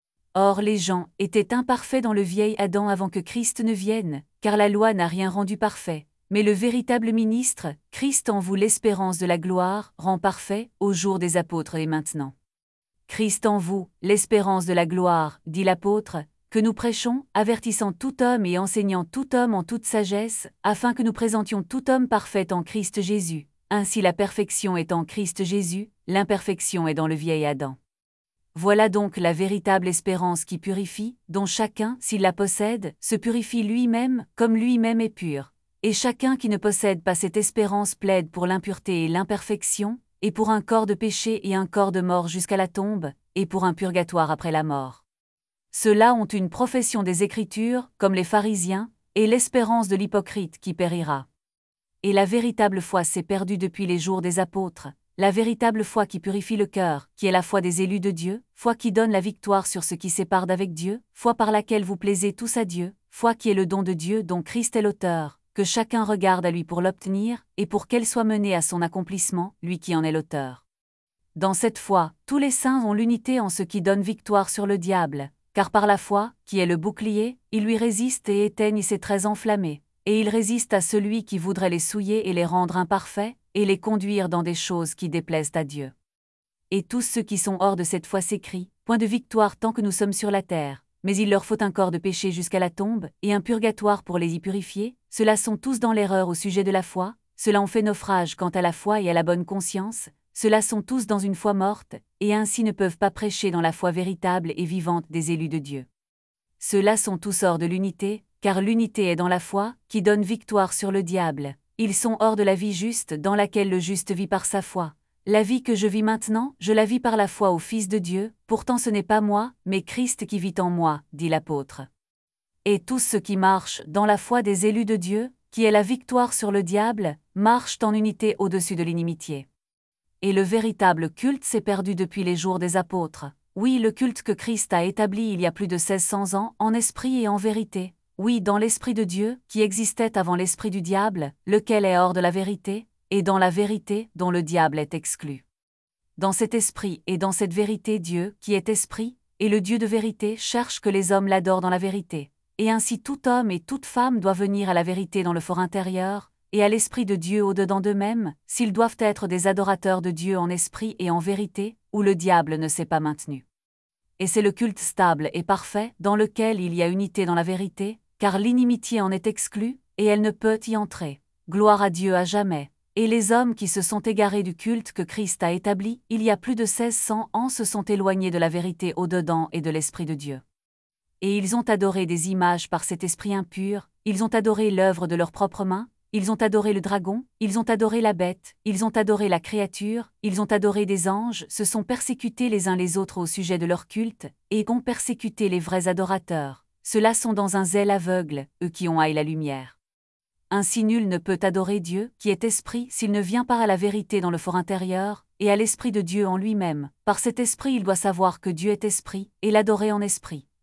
Or les gens étaient imparfaits dans le vieil Adam avant que Christ ne vienne, car la loi n'a rien rendu parfait, mais le véritable ministre, Christ en vous l'espérance de la gloire, rend parfait, au jour des apôtres et maintenant. Christ en vous, l'espérance de la gloire, dit l'apôtre, que nous prêchons, avertissant tout homme et enseignant tout homme en toute sagesse, afin que nous présentions tout homme parfait en Christ Jésus. Ainsi la perfection est en Christ Jésus, l'imperfection est dans le vieil Adam. Voilà donc la véritable espérance qui purifie, dont chacun, s'il la possède, se purifie lui-même, comme lui-même est pur. Et chacun qui ne possède pas cette espérance plaide pour l'impureté et l'imperfection, et pour un corps de péché et un corps de mort jusqu'à la tombe, et pour un purgatoire après la mort. Ceux-là ont une profession des Écritures, comme les pharisiens, et l'espérance de l'hypocrite qui périra. Et la véritable foi s'est perdue depuis les jours des apôtres, la véritable foi qui purifie le cœur, qui est la foi des élus de Dieu, foi qui donne la victoire sur ceux qui s'épargnent avec Dieu, foi par laquelle vous plaisez tous à Dieu, foi qui est le don de Dieu dont Christ est l'auteur, que chacun regarde à lui pour l'obtenir, et pour qu'elle soit menée à son accomplissement, lui qui en est l'auteur. Dans cette foi, tous les saints ont l'unité en ce qui donne victoire sur le diable, car par la foi, qui est le bouclier, ils lui résistent et éteignent ses traits enflammés, et ils résistent à celui qui voudrait les souiller et les rendre imparfaits, et les conduire dans des choses qui déplaisent à Dieu. Et tous ceux qui sont hors de cette foi s'écrient, point de victoire tant que nous sommes sur la terre, mais il leur faut un corps de péché jusqu'à la tombe, et un purgatoire pour les y purifier, ceux-là sont tous dans l'erreur au sujet de la foi, ceux-là ont fait naufrage quant à la foi et à la bonne conscience, ceux-là sont tous dans une foi morte, et ainsi ne peuvent pas prêcher dans la foi véritable et vivante des élus de Dieu. Ceux-là sont tous hors de l'unité, car l'unité est dans la foi, qui donne victoire sur le diable. Ils sont hors de la vie juste dans laquelle le juste vit par sa foi. La vie que je vis maintenant, je la vis par la foi au Fils de Dieu, pourtant ce n'est pas moi, mais Christ qui vit en moi, dit l'apôtre. Et tous ceux qui marchent dans la foi des élus de Dieu, qui est la victoire sur le diable, marchent en unité au-dessus de l'inimitié. Et le véritable culte s'est perdu depuis les jours des apôtres. Oui, le culte que Christ a établi il y a plus de seize cents ans, en esprit et en vérité. Oui, dans l'esprit de Dieu, qui existait avant l'esprit du diable, lequel est hors de la vérité, et dans la vérité, dont le diable est exclu. Dans cet esprit et dans cette vérité Dieu, qui est esprit, et le Dieu de vérité cherche que les hommes l'adorent dans la vérité. Et ainsi tout homme et toute femme doivent venir à la vérité dans le fort intérieur, et à l'esprit de Dieu au-dedans d'eux-mêmes, s'ils doivent être des adorateurs de Dieu en esprit et en vérité, où le diable ne s'est pas maintenu. Et c'est le culte stable et parfait, dans lequel il y a unité dans la vérité, car l'inimitié en est exclue, et elle ne peut y entrer. Gloire à Dieu à jamais. Et les hommes qui se sont égarés du culte que Christ a établi, il y a plus de seize cents ans se sont éloignés de la vérité au-dedans et de l'Esprit de Dieu. Et ils ont adoré des images par cet esprit impur, ils ont adoré l'œuvre de leurs propres mains, ils ont adoré le dragon, ils ont adoré la bête, ils ont adoré la créature, ils ont adoré des anges, se sont persécutés les uns les autres au sujet de leur culte, et ont persécuté les vrais adorateurs. Ceux-là sont dans un zèle aveugle, eux qui ont haï la lumière. Ainsi nul ne peut adorer Dieu, qui est esprit, s'il ne vient pas à la vérité dans le fort intérieur, et à l'esprit de Dieu en lui-même. Par cet esprit il doit savoir que Dieu est esprit, et l'adorer en esprit.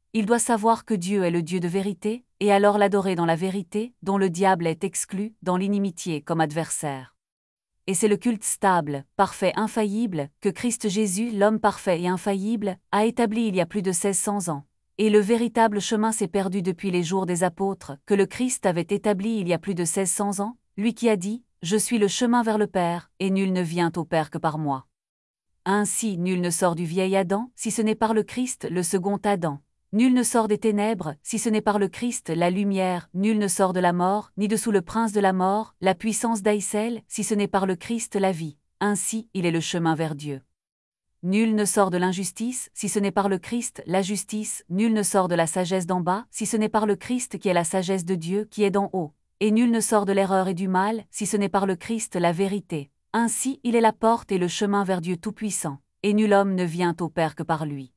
il doit savoir que Dieu est le Dieu de vérité, et alors l'adorer dans la vérité, dont le diable est exclu, dans l'inimitié comme adversaire. Et c'est le culte stable, parfait, infaillible, que Christ Jésus, l'homme parfait et infaillible, a établi il y a plus de seize cents ans. Et le véritable chemin s'est perdu depuis les jours des apôtres, que le Christ avait établi il y a plus de seize cents ans, lui qui a dit « Je suis le chemin vers le Père, et nul ne vient au Père que par moi ». Ainsi, nul ne sort du vieil Adam, si ce n'est par le Christ, le second Adam. Nul ne sort des ténèbres, si ce n'est par le Christ, la lumière, nul ne sort de la mort, ni de sous le prince de la mort, la puissance d'Aïssel, si ce n'est par le Christ la vie. Ainsi, il est le chemin vers Dieu. Nul ne sort de l'injustice, si ce n'est par le Christ, la justice, nul ne sort de la sagesse d'en bas, si ce n'est par le Christ qui est la sagesse de Dieu qui est d'en haut. Et nul ne sort de l'erreur et du mal, si ce n'est par le Christ la vérité. Ainsi, il est la porte et le chemin vers Dieu Tout-Puissant, et nul homme ne vient au Père que par lui.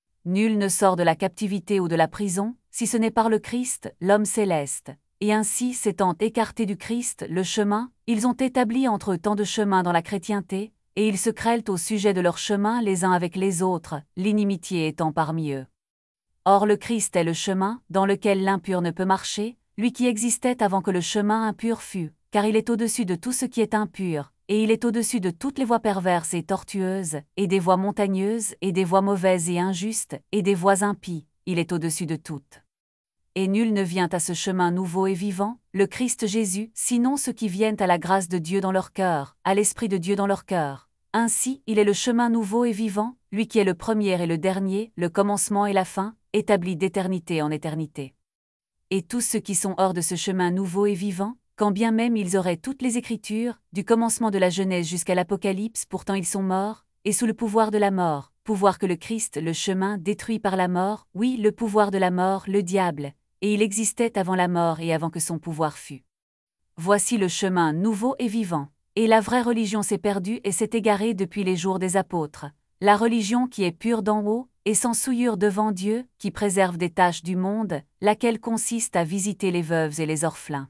Nul ne sort de la captivité ou de la prison, si ce n'est par le Christ, l'homme céleste. Et ainsi, s'étant écartés du Christ, le chemin, ils ont établi entre eux tant de chemins dans la chrétienté, et ils se querellent au sujet de leur chemin les uns avec les autres, l'inimitié étant parmi eux. Or le Christ est le chemin, dans lequel l'impur ne peut marcher, lui qui existait avant que le chemin impur fût, car il est au-dessus de tout ce qui est impur, et il est au-dessus de toutes les voies perverses et tortueuses, et des voies montagneuses, et des voies mauvaises et injustes, et des voies impies, il est au-dessus de toutes. Et nul ne vient à ce chemin nouveau et vivant, le Christ Jésus, sinon ceux qui viennent à la grâce de Dieu dans leur cœur, à l'Esprit de Dieu dans leur cœur. Ainsi, il est le chemin nouveau et vivant, lui qui est le premier et le dernier, le commencement et la fin, établi d'éternité en éternité. Et tous ceux qui sont hors de ce chemin nouveau et vivant, quand bien même ils auraient toutes les Écritures, du commencement de la Genèse jusqu'à l'Apocalypse, pourtant ils sont morts, et sous le pouvoir de la mort, pouvoir que le Christ, le chemin, détruit par la mort, oui, le pouvoir de la mort, le diable, et il existait avant la mort et avant que son pouvoir fût. Voici le chemin nouveau et vivant, et la vraie religion s'est perdue et s'est égarée depuis les jours des apôtres, la religion qui est pure d'en haut, et sans souillure devant Dieu, qui préserve des tâches du monde, laquelle consiste à visiter les veuves et les orphelins.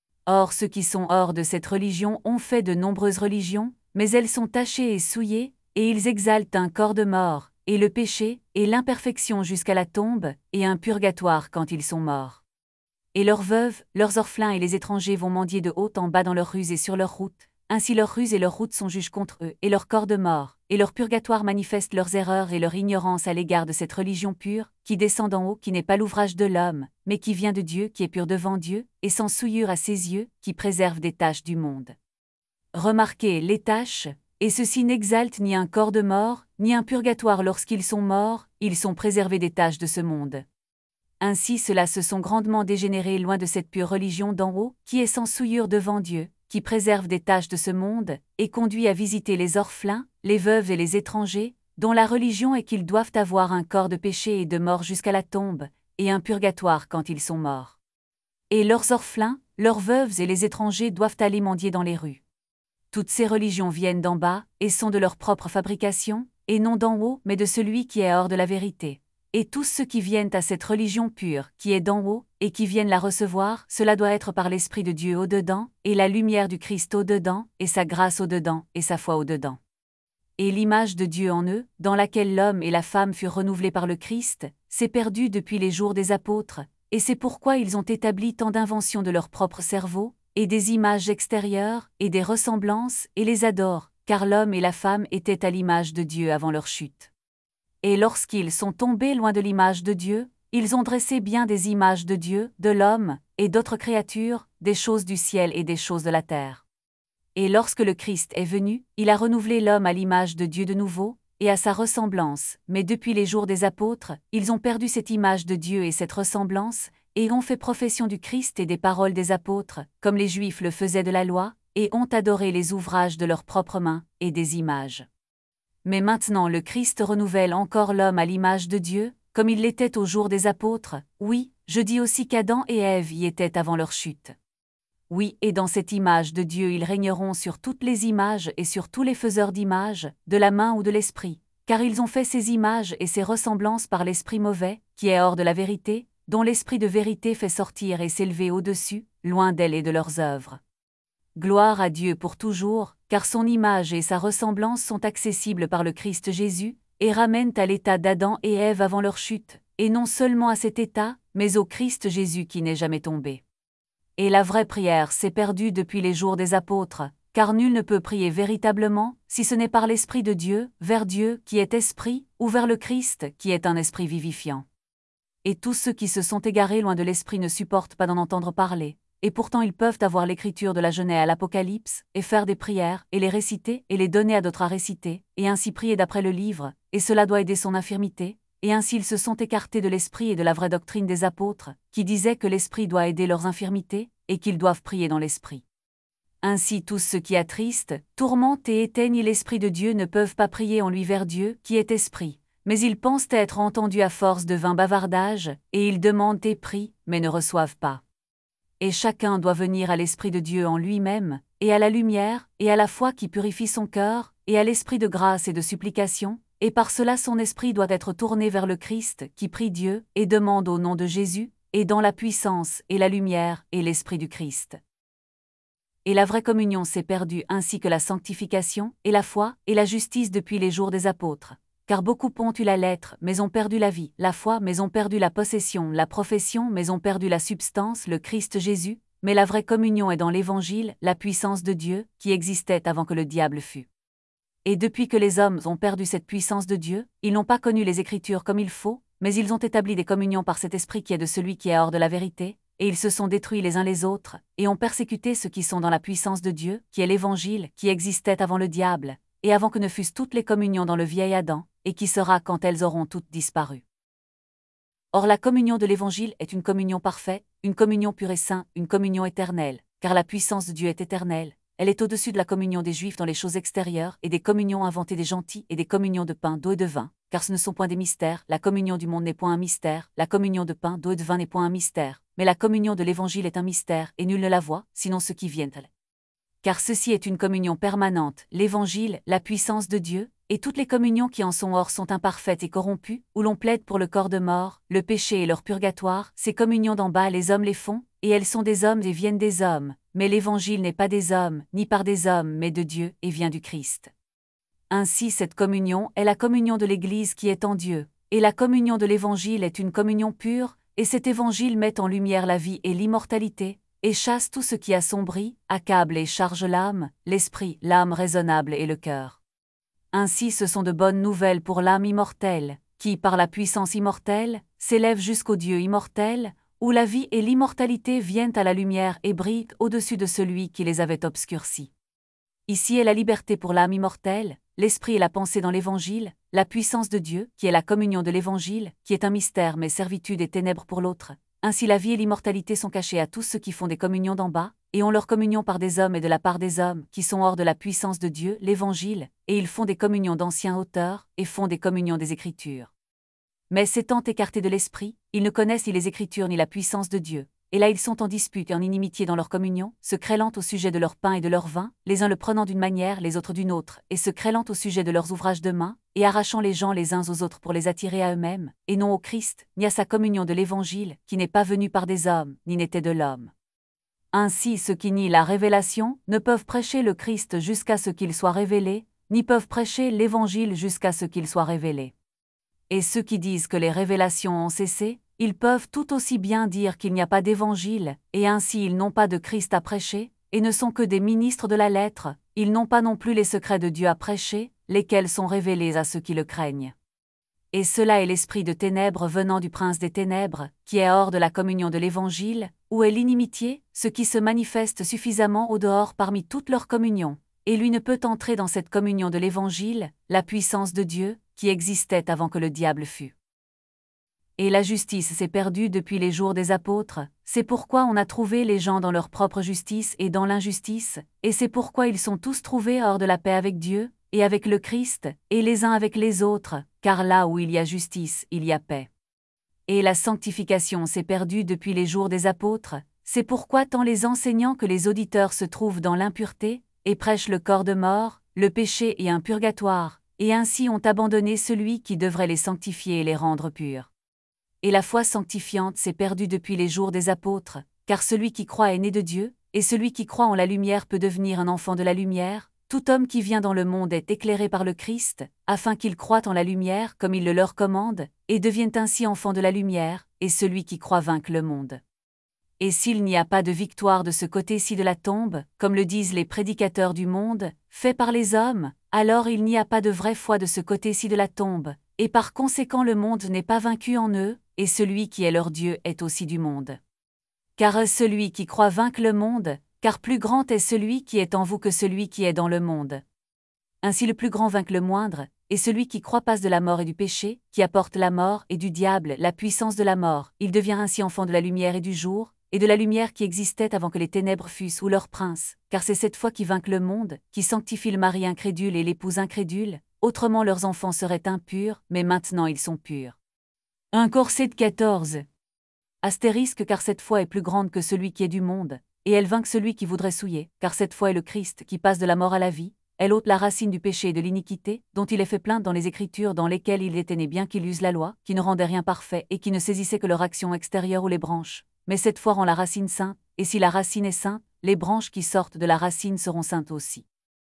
Or ceux qui sont hors de cette religion ont fait de nombreuses religions, mais elles sont tachées et souillées, et ils exaltent un corps de mort, et le péché, et l'imperfection jusqu'à la tombe, et un purgatoire quand ils sont morts. Et leurs veuves, leurs orphelins et les étrangers vont mendier de haut en bas dans leurs rues et sur leurs routes, ainsi leurs rues et leurs routes sont juges contre eux, et leur corps de mort, et leur purgatoire manifeste leurs erreurs et leur ignorance à l'égard de cette religion pure, qui descend d'en haut, qui n'est pas l'ouvrage de l'homme, mais qui vient de Dieu, qui est pur devant Dieu, et sans souillure à ses yeux, qui préserve des tâches du monde. Remarquez les tâches, et ceux-ci n'exaltent ni un corps de mort, ni un purgatoire lorsqu'ils sont morts, ils sont préservés des tâches de ce monde. Ainsi ceux-là se sont grandement dégénérés loin de cette pure religion d'en haut, qui est sans souillure devant Dieu, qui préserve des tâches de ce monde, et conduit à visiter les orphelins, les veuves et les étrangers, dont la religion est qu'ils doivent avoir un corps de péché et de mort jusqu'à la tombe, et un purgatoire quand ils sont morts. Et leurs orphelins, leurs veuves et les étrangers doivent aller mendier dans les rues. Toutes ces religions viennent d'en bas, et sont de leur propre fabrication, et non d'en haut, mais de celui qui est hors de la vérité. Et tous ceux qui viennent à cette religion pure, qui est d'en haut, et qui viennent la recevoir, cela doit être par l'Esprit de Dieu au-dedans, et la lumière du Christ au-dedans, et sa grâce au-dedans, et sa foi au-dedans. Et l'image de Dieu en eux, dans laquelle l'homme et la femme furent renouvelés par le Christ, s'est perdue depuis les jours des apôtres, et c'est pourquoi ils ont établi tant d'inventions de leur propre cerveau, et des images extérieures, et des ressemblances, et les adorent, car l'homme et la femme étaient à l'image de Dieu avant leur chute. Et lorsqu'ils sont tombés loin de l'image de Dieu, ils ont dressé bien des images de Dieu, de l'homme, et d'autres créatures, des choses du ciel et des choses de la terre. Et lorsque le Christ est venu, il a renouvelé l'homme à l'image de Dieu de nouveau, et à sa ressemblance, mais depuis les jours des apôtres, ils ont perdu cette image de Dieu et cette ressemblance, et ont fait profession du Christ et des paroles des apôtres, comme les Juifs le faisaient de la loi, et ont adoré les ouvrages de leurs propres mains, et des images. Mais maintenant le Christ renouvelle encore l'homme à l'image de Dieu, comme il l'était au jour des apôtres, oui, je dis aussi qu'Adam et Ève y étaient avant leur chute. Oui, et dans cette image de Dieu ils régneront sur toutes les images et sur tous les faiseurs d'images, de la main ou de l'esprit, car ils ont fait ces images et ces ressemblances par l'esprit mauvais, qui est hors de la vérité, dont l'esprit de vérité fait sortir et s'élever au-dessus, loin d'elle et de leurs œuvres. Gloire à Dieu pour toujours, car son image et sa ressemblance sont accessibles par le Christ Jésus, et ramènent à l'état d'Adam et Ève avant leur chute, et non seulement à cet état, mais au Christ Jésus qui n'est jamais tombé. Et la vraie prière s'est perdue depuis les jours des apôtres, car nul ne peut prier véritablement, si ce n'est par l'Esprit de Dieu, vers Dieu, qui est Esprit, ou vers le Christ, qui est un Esprit vivifiant. Et tous ceux qui se sont égarés loin de l'Esprit ne supportent pas d'en entendre parler, et pourtant ils peuvent avoir l'écriture de la Genèse à l'Apocalypse, et faire des prières, et les réciter, et les donner à d'autres à réciter, et ainsi prier d'après le livre, et cela doit aider son infirmité, et ainsi ils se sont écartés de l'Esprit et de la vraie doctrine des apôtres, qui disaient que l'Esprit doit aider leurs infirmités, et qu'ils doivent prier dans l'Esprit. Ainsi tous ceux qui attristent, tourmentent et éteignent l'Esprit de Dieu ne peuvent pas prier en lui vers Dieu, qui est Esprit, mais ils pensent être entendus à force de vains bavardages, et ils demandent et prient, mais ne reçoivent pas. Et chacun doit venir à l'Esprit de Dieu en lui-même, et à la lumière, et à la foi qui purifie son cœur, et à l'Esprit de grâce et de supplication, et par cela son esprit doit être tourné vers le Christ, qui prie Dieu, et demande au nom de Jésus, et dans la puissance, et la lumière, et l'Esprit du Christ. Et la vraie communion s'est perdue ainsi que la sanctification, et la foi, et la justice depuis les jours des apôtres. Car beaucoup ont eu la lettre, mais ont perdu la vie, la foi, mais ont perdu la possession, la profession, mais ont perdu la substance, le Christ Jésus, mais la vraie communion est dans l'Évangile, la puissance de Dieu, qui existait avant que le diable fût. Et depuis que les hommes ont perdu cette puissance de Dieu, ils n'ont pas connu les Écritures comme il faut, mais ils ont établi des communions par cet esprit qui est de celui qui est hors de la vérité, et ils se sont détruits les uns les autres, et ont persécuté ceux qui sont dans la puissance de Dieu, qui est l'Évangile, qui existait avant le diable, et avant que ne fussent toutes les communions dans le vieil Adam, et qui sera quand elles auront toutes disparu. Or la communion de l'Évangile est une communion parfaite, une communion pure et sainte, une communion éternelle, car la puissance de Dieu est éternelle. Elle est au-dessus de la communion des Juifs dans les choses extérieures et des communions inventées des gentils et des communions de pain, d'eau et de vin, car ce ne sont point des mystères, la communion du monde n'est point un mystère, la communion de pain, d'eau et de vin n'est point un mystère, mais la communion de l'Évangile est un mystère, et nul ne la voit, sinon ceux qui viennent. Car ceci est une communion permanente, l'Évangile, la puissance de Dieu, et toutes les communions qui en sont hors sont imparfaites et corrompues, où l'on plaide pour le corps de mort, le péché et leur purgatoire, ces communions d'en bas les hommes les font, et elles sont des hommes et viennent des hommes, mais l'Évangile n'est pas des hommes, ni par des hommes, mais de Dieu, et vient du Christ. Ainsi cette communion est la communion de l'Église qui est en Dieu, et la communion de l'Évangile est une communion pure, et cet Évangile met en lumière la vie et l'immortalité, et chasse tout ce qui assombrit, accable et charge l'âme, l'esprit, l'âme raisonnable et le cœur. Ainsi ce sont de bonnes nouvelles pour l'âme immortelle, qui, par la puissance immortelle, s'élève jusqu'au Dieu immortel, où la vie et l'immortalité viennent à la lumière et brillent au-dessus de celui qui les avait obscurcis. Ici est la liberté pour l'âme immortelle, l'esprit et la pensée dans l'Évangile, la puissance de Dieu, qui est la communion de l'Évangile, qui est un mystère mais servitude et ténèbres pour l'autre. Ainsi la vie et l'immortalité sont cachées à tous ceux qui font des communions d'en bas, et ont leur communion par des hommes et de la part des hommes, qui sont hors de la puissance de Dieu, l'Évangile, et ils font des communions d'anciens auteurs, et font des communions des Écritures. Mais s'étant écartés de l'Esprit, ils ne connaissent ni les Écritures ni la puissance de Dieu, et là ils sont en dispute et en inimitié dans leur communion, se querellant au sujet de leur pain et de leur vin, les uns le prenant d'une manière, les autres d'une autre, et se querellant au sujet de leurs ouvrages de main, et arrachant les gens les uns aux autres pour les attirer à eux-mêmes, et non au Christ, ni à sa communion de l'Évangile, qui n'est pas venu par des hommes, ni n'était de l'homme. Ainsi ceux qui nient la révélation ne peuvent prêcher le Christ jusqu'à ce qu'il soit révélé, ni peuvent prêcher l'Évangile jusqu'à ce qu'il soit révélé. Et ceux qui disent que les révélations ont cessé, ils peuvent tout aussi bien dire qu'il n'y a pas d'Évangile, et ainsi ils n'ont pas de Christ à prêcher, et ne sont que des ministres de la lettre, ils n'ont pas non plus les secrets de Dieu à prêcher, lesquels sont révélés à ceux qui le craignent. Et cela est l'esprit de ténèbres venant du prince des ténèbres, qui est hors de la communion de l'Évangile, où est l'inimitié, ce qui se manifeste suffisamment au dehors parmi toutes leurs communions, et lui ne peut entrer dans cette communion de l'Évangile, la puissance de Dieu, qui existait avant que le diable fût. Et la justice s'est perdue depuis les jours des apôtres, c'est pourquoi on a trouvé les gens dans leur propre justice et dans l'injustice, et c'est pourquoi ils sont tous trouvés hors de la paix avec Dieu, et avec le Christ, et les uns avec les autres, car là où il y a justice, il y a paix. Et la sanctification s'est perdue depuis les jours des apôtres, c'est pourquoi tant les enseignants que les auditeurs se trouvent dans l'impureté, et prêchent le corps de mort, le péché et un purgatoire, et ainsi ont abandonné celui qui devrait les sanctifier et les rendre purs. Et la foi sanctifiante s'est perdue depuis les jours des apôtres, car celui qui croit est né de Dieu, et celui qui croit en la lumière peut devenir un enfant de la lumière, Tout homme qui vient dans le monde est éclairé par le Christ, afin qu'il croie en la lumière comme il le leur commande, et devienne ainsi enfant de la lumière, et celui qui croit vaincre le monde. Et s'il n'y a pas de victoire de ce côté-ci de la tombe, comme le disent les prédicateurs du monde, fait par les hommes, alors il n'y a pas de vraie foi de ce côté-ci de la tombe, et par conséquent le monde n'est pas vaincu en eux, et celui qui est leur Dieu est aussi du monde. Car celui qui croit vaincre le monde, car plus grand est celui qui est en vous que celui qui est dans le monde. Ainsi le plus grand vainc le moindre, et celui qui croit passe de la mort et du péché, qui apporte la mort et du diable la puissance de la mort, il devient ainsi enfant de la lumière et du jour, et de la lumière qui existait avant que les ténèbres fussent ou leur prince, car c'est cette foi qui vainc le monde, qui sanctifie le mari incrédule et l'épouse incrédule, autrement leurs enfants seraient impurs, mais maintenant ils sont purs. un Corset de quatorze. Astérisque car cette foi est plus grande que celui qui est du monde, et elle vainc celui qui voudrait souiller, car cette foi est le Christ qui passe de la mort à la vie, elle ôte la racine du péché et de l'iniquité, dont il est fait plainte dans les Écritures dans lesquelles il était né bien qu'il use la loi, qui ne rendait rien parfait et qui ne saisissait que leur action extérieure ou les branches. Mais cette foi rend la racine sainte, et si la racine est sainte, les branches qui sortent de la racine seront saintes aussi.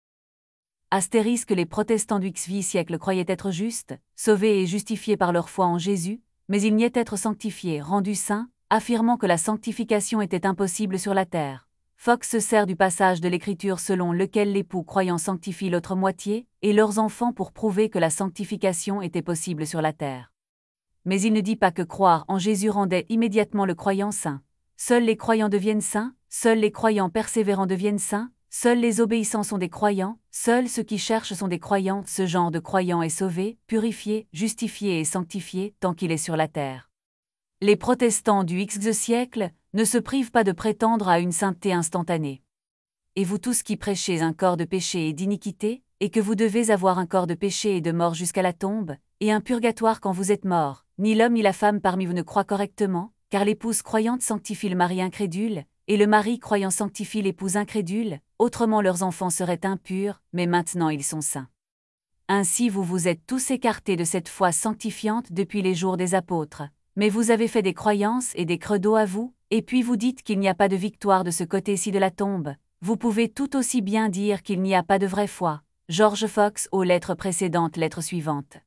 Astérisque les protestants du dix-huitième siècle croyaient être justes, sauvés et justifiés par leur foi en Jésus, mais ils niaient être sanctifiés, rendus saints, affirmant que la sanctification était impossible sur la terre. Fox se sert du passage de l'Écriture selon lequel l'époux croyant sanctifie l'autre moitié, et leurs enfants pour prouver que la sanctification était possible sur la terre. Mais il ne dit pas que croire en Jésus rendait immédiatement le croyant saint. Seuls les croyants deviennent saints, seuls les croyants persévérants deviennent saints, seuls les obéissants sont des croyants, seuls ceux qui cherchent sont des croyants. Ce genre de croyant est sauvé, purifié, justifié et sanctifié tant qu'il est sur la terre. Les protestants du dix-huitième siècle ne se privent pas de prétendre à une sainteté instantanée. Et vous tous qui prêchez un corps de péché et d'iniquité, et que vous devez avoir un corps de péché et de mort jusqu'à la tombe, et un purgatoire quand vous êtes mort, ni l'homme ni la femme parmi vous ne croient correctement, car l'épouse croyante sanctifie le mari incrédule, et le mari croyant sanctifie l'épouse incrédule, autrement leurs enfants seraient impurs, mais maintenant ils sont saints. Ainsi vous vous êtes tous écartés de cette foi sanctifiante depuis les jours des apôtres, mais vous avez fait des croyances et des credos à vous, et puis vous dites qu'il n'y a pas de victoire de ce côté-ci de la tombe. Vous pouvez tout aussi bien dire qu'il n'y a pas de vraie foi. George Fox aux lettres précédentes, lettre suivante.